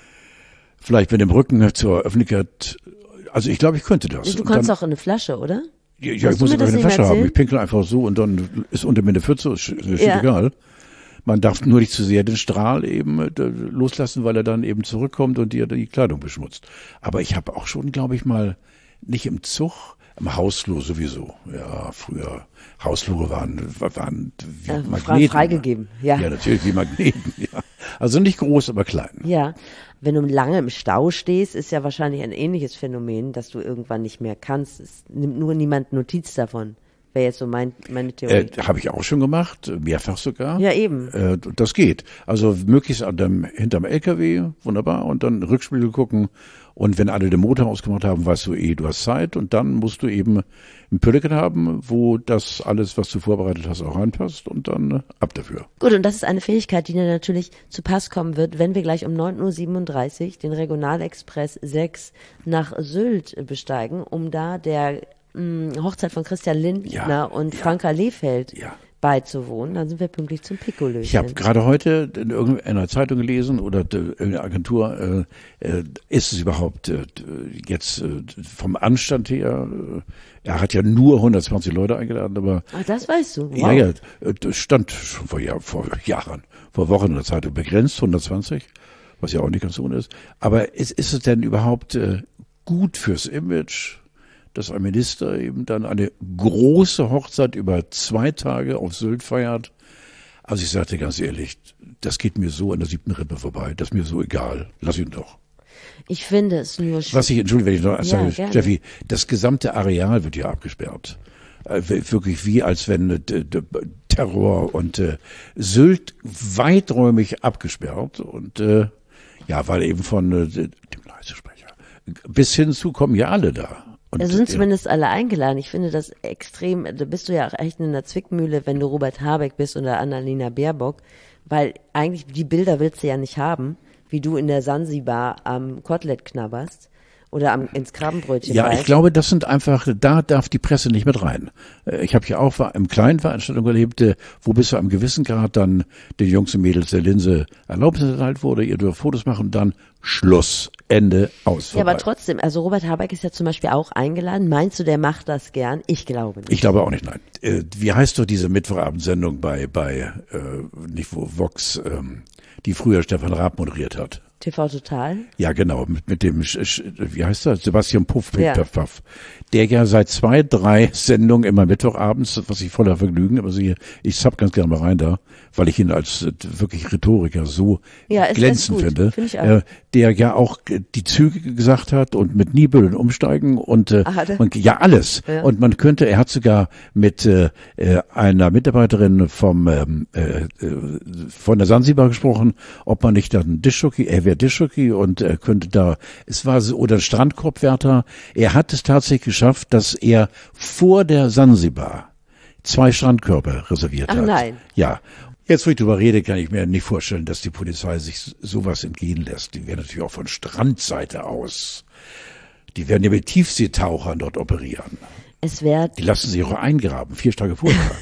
vielleicht mit dem Rücken zur Öffentlichkeit, also ich glaube, ich könnte das. Du Und kannst dann, auch eine Flasche, oder? ja, ja, Hast ich du muss mir aber das eine nicht Flasche haben. erzählt? Ich pinkel einfach so und dann ist unter mir eine Pfütze, ist, ist Ja. egal. Man darf nur nicht zu sehr den Strahl eben äh, loslassen, weil er dann eben zurückkommt und dir die Kleidung beschmutzt. Aber ich habe auch schon, glaube ich mal, nicht im Zug, im Hausflur sowieso. Ja, früher Hausflure waren, waren wie Ja, Magneten. freigegeben, ja. Ja, natürlich wie Magneten, ja. Also nicht groß, aber klein. Ja, wenn du lange im Stau stehst, ist ja wahrscheinlich ein ähnliches Phänomen, dass du irgendwann nicht mehr kannst. Es nimmt nur niemand Notiz davon. Wäre jetzt so mein, meine Theorie. Äh, habe ich auch schon gemacht, mehrfach sogar. Ja, eben. Äh, das geht. Also möglichst an dem, hinterm L K W, wunderbar, und dann Rückspiegel gucken. Und wenn alle den Motor ausgemacht haben, weißt du eh, du hast Zeit. Und dann musst du eben ein Pülliken haben, wo das alles, was du vorbereitet hast, auch reinpasst. Und dann äh, ab dafür. Gut, und das ist eine Fähigkeit, die dir natürlich zu Pass kommen wird, wenn wir gleich um neun Uhr siebenunddreißig den Regionalexpress sechs nach Sylt besteigen, um da der mh, Hochzeit von Christian Lindner Ja, und ja. Franka Lehfeld Ja. beizuwohnen. Dann sind wir pünktlich zum Pikolöchen. Ich habe gerade heute in irgendeiner Zeitung gelesen oder de, irgendeiner Agentur, äh, äh, ist es überhaupt äh, jetzt äh, vom Anstand her, äh, er hat ja nur hundertzwanzig Leute eingeladen, aber Ah, das weißt du. Wow. ja, ja, äh, das stand schon vor, Jahr, vor Jahren, vor Wochen in der Zeitung begrenzt, hundertzwanzig, was ja auch nicht ganz ohne ist. Aber ist, ist es denn überhaupt äh, gut fürs Image, dass ein Minister eben dann eine große Hochzeit über zwei Tage auf Sylt feiert? Also ich sagte ganz ehrlich, das geht mir so an der siebten Rippe vorbei, das ist mir so egal, lass ihn doch. Ich finde es nur schön. Was ich, entschuldige, wenn ich noch Ja, sage, gerne. Steffi, das gesamte Areal wird ja abgesperrt. Äh, wirklich wie, als wenn äh, d- d- Terror und äh, Sylt weiträumig abgesperrt und äh, ja, weil eben von äh, dem Leisesprecher bis hin zu kommen ja alle da. Und, Da sind äh, zumindest alle eingeladen. Ich finde das extrem, da bist du ja auch echt in der Zwickmühle, wenn du Robert Habeck bist oder Annalena Baerbock, weil eigentlich die Bilder willst du ja nicht haben, wie du in der Sansibar am Kotelett knabberst oder am, ins Krabbenbrötchen Ja, ich beißt. glaube, das sind einfach, da darf die Presse nicht mit rein. Äh, Ich habe ja auch im kleinen Veranstaltung erlebt, äh, wo bis zu einem gewissen Grad dann den Jungs und Mädels der Linse Erlaubnis erteilt wurde, ihr dürft Fotos machen und dann Schluss, Ende, aus. Ja, aber vorbei. trotzdem, also Robert Habeck ist ja zum Beispiel auch eingeladen. Meinst du, der macht das gern? Ich glaube nicht. Ich glaube auch nicht, nein. Äh, wie heißt doch diese Mittwochabendsendung bei, bei äh, nicht wo, Vox, ähm, die früher Stefan Raab moderiert hat? T V Total? Ja, genau, mit, mit dem, Sch, Sch, wie heißt er? Sebastian Puff, Ja. Puff, Puff, der ja seit zwei, drei Sendungen immer Mittwochabends, was ich voller Vergnügen, aber sie, ich zapp ganz gerne mal rein da, weil ich ihn als äh, wirklich Rhetoriker so Ja, ist- glänzend ist gut. finde, Finde ich auch. äh, der ja auch äh, die Züge gesagt hat und mit Nibeln umsteigen und, äh, Ah, hat er? und ja, alles. Ja. Und man könnte, er hat sogar mit äh, äh, einer Mitarbeiterin vom ähm, äh, äh, von der Sansibar gesprochen, ob man nicht dann Dischjockey, er wäre Dischjockey und er könnte da, es war so, oder Strandkorbwärter. Er hat es tatsächlich geschafft, dass er vor der Sansibar zwei Strandkörbe reserviert Ach hat. nein. Ja. Jetzt, wo ich drüber rede, kann ich mir nicht vorstellen, dass die Polizei sich sowas entgehen lässt. Die werden natürlich auch von Strandseite aus. Die werden ja mit Tiefseetauchern dort operieren. Es wäre Die lassen sich auch eingraben, vier Tage vorher.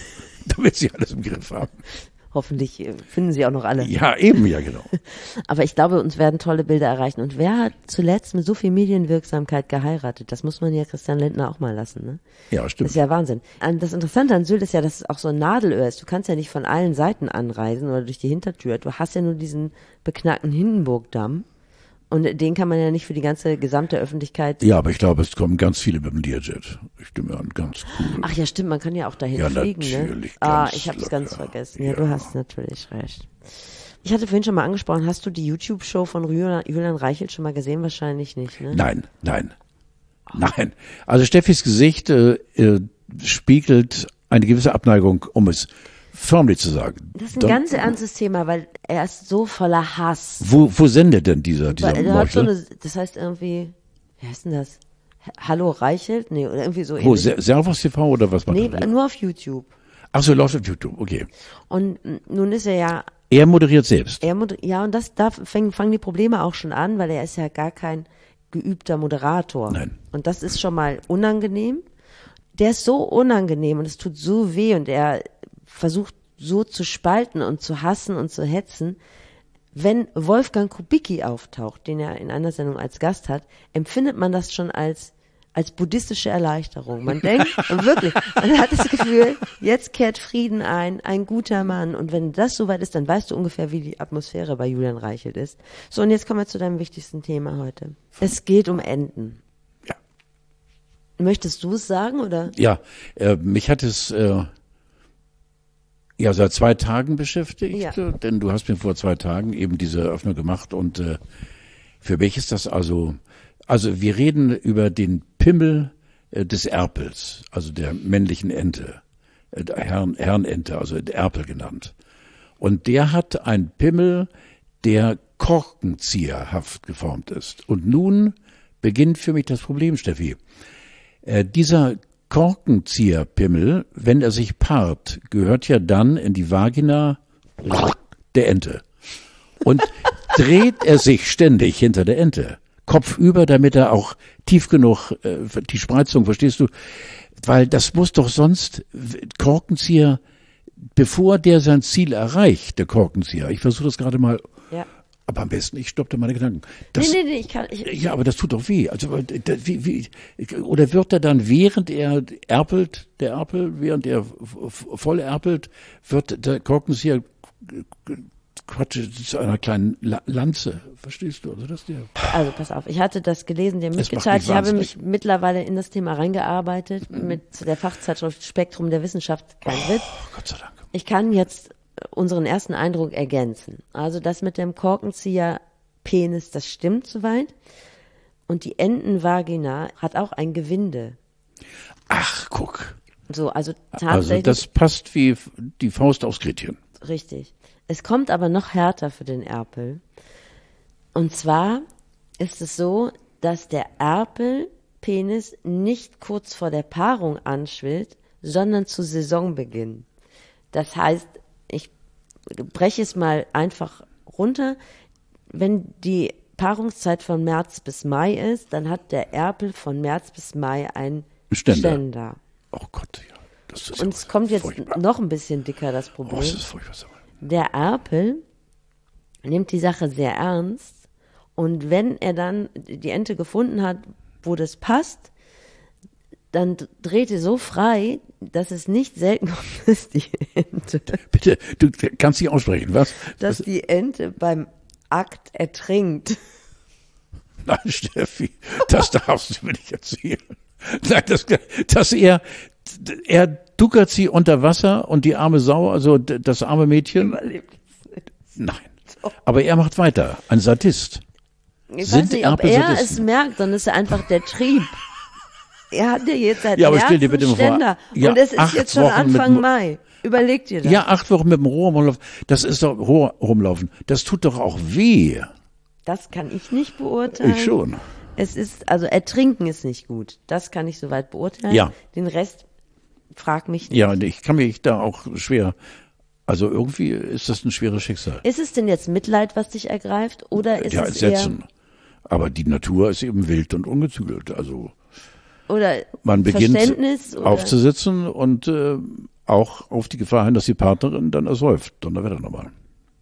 damit sie alles im Griff haben. Hoffentlich äh, finden sie auch noch alle. Ja, eben, ja, genau. Aber ich glaube, uns werden tolle Bilder erreichen. Und wer hat zuletzt mit so viel Medienwirksamkeit geheiratet? Das muss man ja Christian Lindner auch mal lassen, ne? Ja, stimmt. Das ist ja Wahnsinn. Das Interessante an Sylt ist ja, dass es auch so ein Nadelöhr ist. Du kannst ja nicht von allen Seiten anreisen oder durch die Hintertür. Du hast ja nur diesen beknackten Hindenburgdamm. Und den kann man ja nicht für die ganze gesamte Öffentlichkeit. Ja, aber ich glaube, es kommen ganz viele mit dem Learjet. Ich stimme an, ganz cool. Ach ja, stimmt, man kann ja auch dahin Ja, fliegen, natürlich, ne? Ah, ganz ich habe es locker. ganz vergessen. Ja, Ja. du hast natürlich recht. Ich hatte vorhin schon mal angesprochen, hast du die YouTube-Show von Julian, Julian Reichelt schon mal gesehen? Wahrscheinlich nicht, ne? Nein, nein, nein. Also Steffis Gesicht äh, äh, spiegelt eine gewisse Abneigung, um es förmlich zu sagen. Das ist ein Dann- ganz ernstes Thema, weil er ist so voller Hass. Wo, wo sendet denn dieser, dieser Weil er hat so Meuchel? eine, das heißt irgendwie, wie heißt denn das? Hallo Reichelt? Nee, oder irgendwie so Wo, ähnlich. Ser- Servus T V oder was macht Nee, er? nur auf YouTube. Ach so, läuft auf YouTube, okay. Und n- nun ist er ja Er moderiert selbst. Er moder- ja, und das, da fängen, fangen die Probleme auch schon an, weil er ist ja gar kein geübter Moderator. Nein. Und das ist schon mal unangenehm. Der ist so unangenehm und es tut so weh und er versucht so zu spalten und zu hassen und zu hetzen. Wenn Wolfgang Kubicki auftaucht, den er in einer Sendung als Gast hat, empfindet man das schon als als buddhistische Erleichterung. Man denkt, wirklich, man hat das Gefühl, jetzt kehrt Frieden ein, ein guter Mann. Und wenn das soweit ist, dann weißt du ungefähr, wie die Atmosphäre bei Julian Reichelt ist. So, und jetzt kommen wir zu deinem wichtigsten Thema heute. Es geht um Enten. Ja. Möchtest du es sagen, oder? Ja, äh, mich hat es äh, ja seit zwei Tagen beschäftigt, Ja. äh, denn du hast mir vor zwei Tagen eben diese Eröffnung gemacht und äh, für mich ist das also, also wir reden über den Pimmel äh, des Erpels, also der männlichen Ente, äh, der Herrn, Herrenente, also Erpel genannt. Und der hat einen Pimmel, der korkenzieherhaft geformt ist. Und nun beginnt für mich das Problem, Steffi. Äh, dieser Korkenzieherpimmel, wenn er sich paart, gehört ja dann in die Vagina der Ente. Und dreht er sich ständig hinter der Ente, kopfüber, damit er auch tief genug, äh, die Spreizung, verstehst du? Weil das muss doch sonst, Korkenzieher, bevor der sein Ziel erreicht, der Korkenzieher, ich versuche das gerade mal, Ja. aber am besten, ich stoppte meine Gedanken. Das, nee, nee, nee, ich kann, ich, ja, aber das tut doch weh. Also, da- wie, wie, oder wird er dann, während er erpelt, der Erpel, während er f- voll erpelt, wird der Korkenzieher Quatsch, zu einer kleinen La- Lanze. Verstehst du? Also, das ist der. Also pass auf, ich hatte das gelesen, dir macht mitgeteilt. mich Ich habe wahnsinnig. mich mittlerweile in das Thema reingearbeitet mit der Fachzeitschrift Spektrum der Wissenschaft. Kein Witz. Oh, Gott sei Dank. Ich kann jetzt unseren ersten Eindruck ergänzen. Also das mit dem Korkenzieher-Penis, das stimmt soweit. Und die Entenvagina hat auch ein Gewinde. Ach, guck. So, also Also, tatsächlich das passt wie die Faust aufs Gretchen. richtig. Es kommt aber noch härter für den Erpel. Und zwar ist es so, dass der Erpelpenis nicht kurz vor der Paarung anschwillt, sondern zu Saisonbeginn. Das heißt, ich breche es mal einfach runter. Wenn die Paarungszeit von März bis Mai ist, dann hat der Erpel von März bis Mai einen Ständer. Ständer. Oh Gott, ja. Das ist Und ja es kommt jetzt furchtbar. noch ein bisschen dicker, das Oh, das Problem. ist furchtbar. sag mal. Der Erpel nimmt die Sache sehr ernst und wenn er dann die Ente gefunden hat, wo das passt, dann d- dreht er so frei, dass es nicht selten kommt, dass die Ente, Bitte, du kannst nicht aussprechen, was? dass die Ente beim Akt ertrinkt. Nein, Steffi, das darfst du mir nicht erzählen. Nein, das, dass er, er duckert sie unter Wasser und die arme Sau, also d- das arme Mädchen. Nein. Aber er macht weiter. Ein Sadist. Ich Sind weiß nicht, ob Erpel er Sadisten? es merkt, sondern es ist einfach der Trieb. Er hat ja jetzt seit Ja, aber März stell dir bitte einen mal vor, Ständer ja, und es ist acht jetzt schon Wochen mit Anfang Mo- Mai. Überleg dir das. Ja, acht Wochen mit dem Rohr rumlaufen. Das ist doch Rohr rumlaufen. Das tut doch auch weh. Das kann ich nicht beurteilen. Ich schon. Es ist, also ertrinken ist nicht gut. Das kann ich soweit beurteilen. Ja. Den Rest frag mich nicht. Ja, und ich kann mich da auch schwer, also irgendwie ist das ein schweres Schicksal. Ist es denn jetzt Mitleid, was dich ergreift? Oder ist Ja, es Entsetzen. Aber die Natur ist eben wild und ungezügelt. Also eher, oder man beginnt Verständnis? Oder? aufzusitzen und äh, auch auf die Gefahr hin, dass die Partnerin dann ersäuft. Donnerwetter nochmal.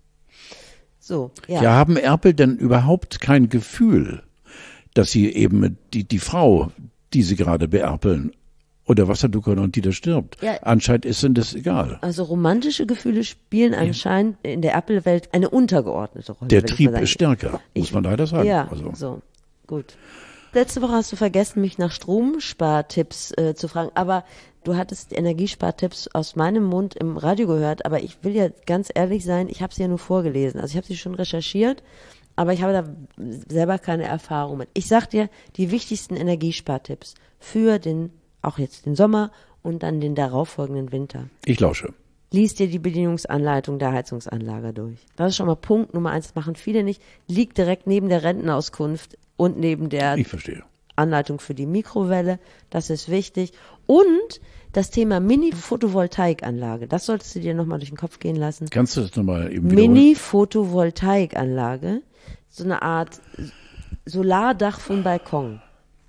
So, ja. Ja, haben Erpel denn überhaupt kein Gefühl, dass sie eben die, die Frau, die sie gerade beerpeln, oder Wasserducker und die da stirbt. Ja. Anscheinend ist ihnen das egal. Also romantische Gefühle spielen anscheinend in der Erpelwelt eine untergeordnete Rolle. Der würde ich Trieb mal sagen. ist stärker, muss man leider sagen. Ja, Also. so, gut. Letzte Woche hast du vergessen, mich nach Stromspartipps äh, zu fragen, aber du hattest Energiespartipps aus meinem Mund im Radio gehört, aber ich will ja ganz ehrlich sein, ich habe sie ja nur vorgelesen. Also ich habe sie schon recherchiert, aber ich habe da selber keine Erfahrung mit. Ich sag dir die wichtigsten Energiespartipps für den, auch jetzt den Sommer und dann den darauffolgenden Winter. Ich lausche. Lies dir die Bedienungsanleitung der Heizungsanlage durch. Das ist schon mal Punkt Nummer eins, das machen viele nicht. Liegt direkt neben der Rentenauskunft und neben der Ich verstehe. Anleitung für die Mikrowelle. Das ist wichtig. Und das Thema Mini-Photovoltaikanlage, das solltest du dir nochmal durch den Kopf gehen lassen. Kannst du das nochmal eben wiederholen? Mini-Photovoltaikanlage, so eine Art Solardach für den Balkon.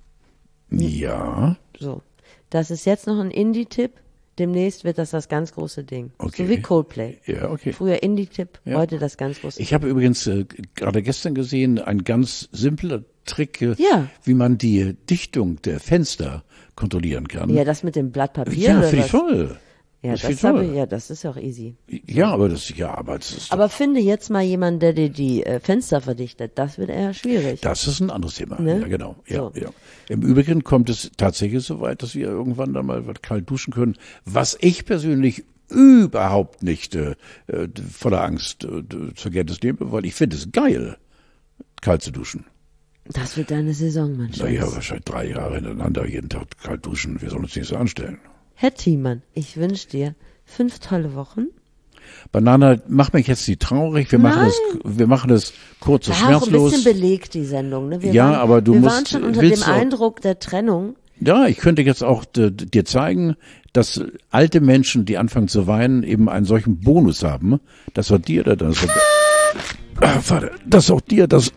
Ja. So. Das ist jetzt noch ein Indie-Tipp. Demnächst wird das das ganz große Ding. Okay. So wie Coldplay. Ja, okay. Früher Indie-Tipp, Ja. heute das ganz große Ich habe übrigens äh, gerade gestern gesehen, ein ganz simpler Trick, äh, Ja. wie man die Dichtung der Fenster kontrollieren kann. Ja, das mit dem Blatt Papier Ja, oder finde ich was? toll. Ja, das das, finde ich habe toll. ich, ja, das ist auch easy. Ja, aber das, ja, aber das ist, Aber finde jetzt mal jemanden, der dir die äh, Fenster verdichtet. Das wird eher schwierig. das ist ein anderes Thema. Ne? Ja, genau. Ja, So. ja. Im Übrigen kommt es tatsächlich so weit, dass wir irgendwann dann mal kalt duschen können, was ich persönlich überhaupt nicht äh, äh, voller Angst äh, zur Kenntnis nehme, weil ich finde es geil, kalt zu duschen. Das wird deine Saison, mein Schatz. Naja, wahrscheinlich drei Jahre hintereinander jeden Tag kalt duschen. Wir sollen uns nicht so anstellen. Herr Thiemann, ich wünsche dir fünf tolle Wochen. Banana, mach mich jetzt nicht traurig. Wir machen es, wir machen es kurz und War auch ein schmerzlos. bisschen belegt, die Sendung. Ne? Wir Ja, waren, aber du wir musst- waren schon unter willst dem du- Eindruck der Trennung. Ja, ich könnte jetzt auch d- dir zeigen, dass alte Menschen, die anfangen zu weinen, eben einen solchen Bonus haben. Das war dir, das war, ah, warte, das auch dir, das,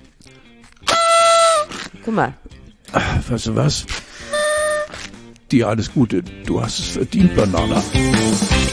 Guck mal, weißt du was? Dir alles Gute. Du hast es verdient, Banana.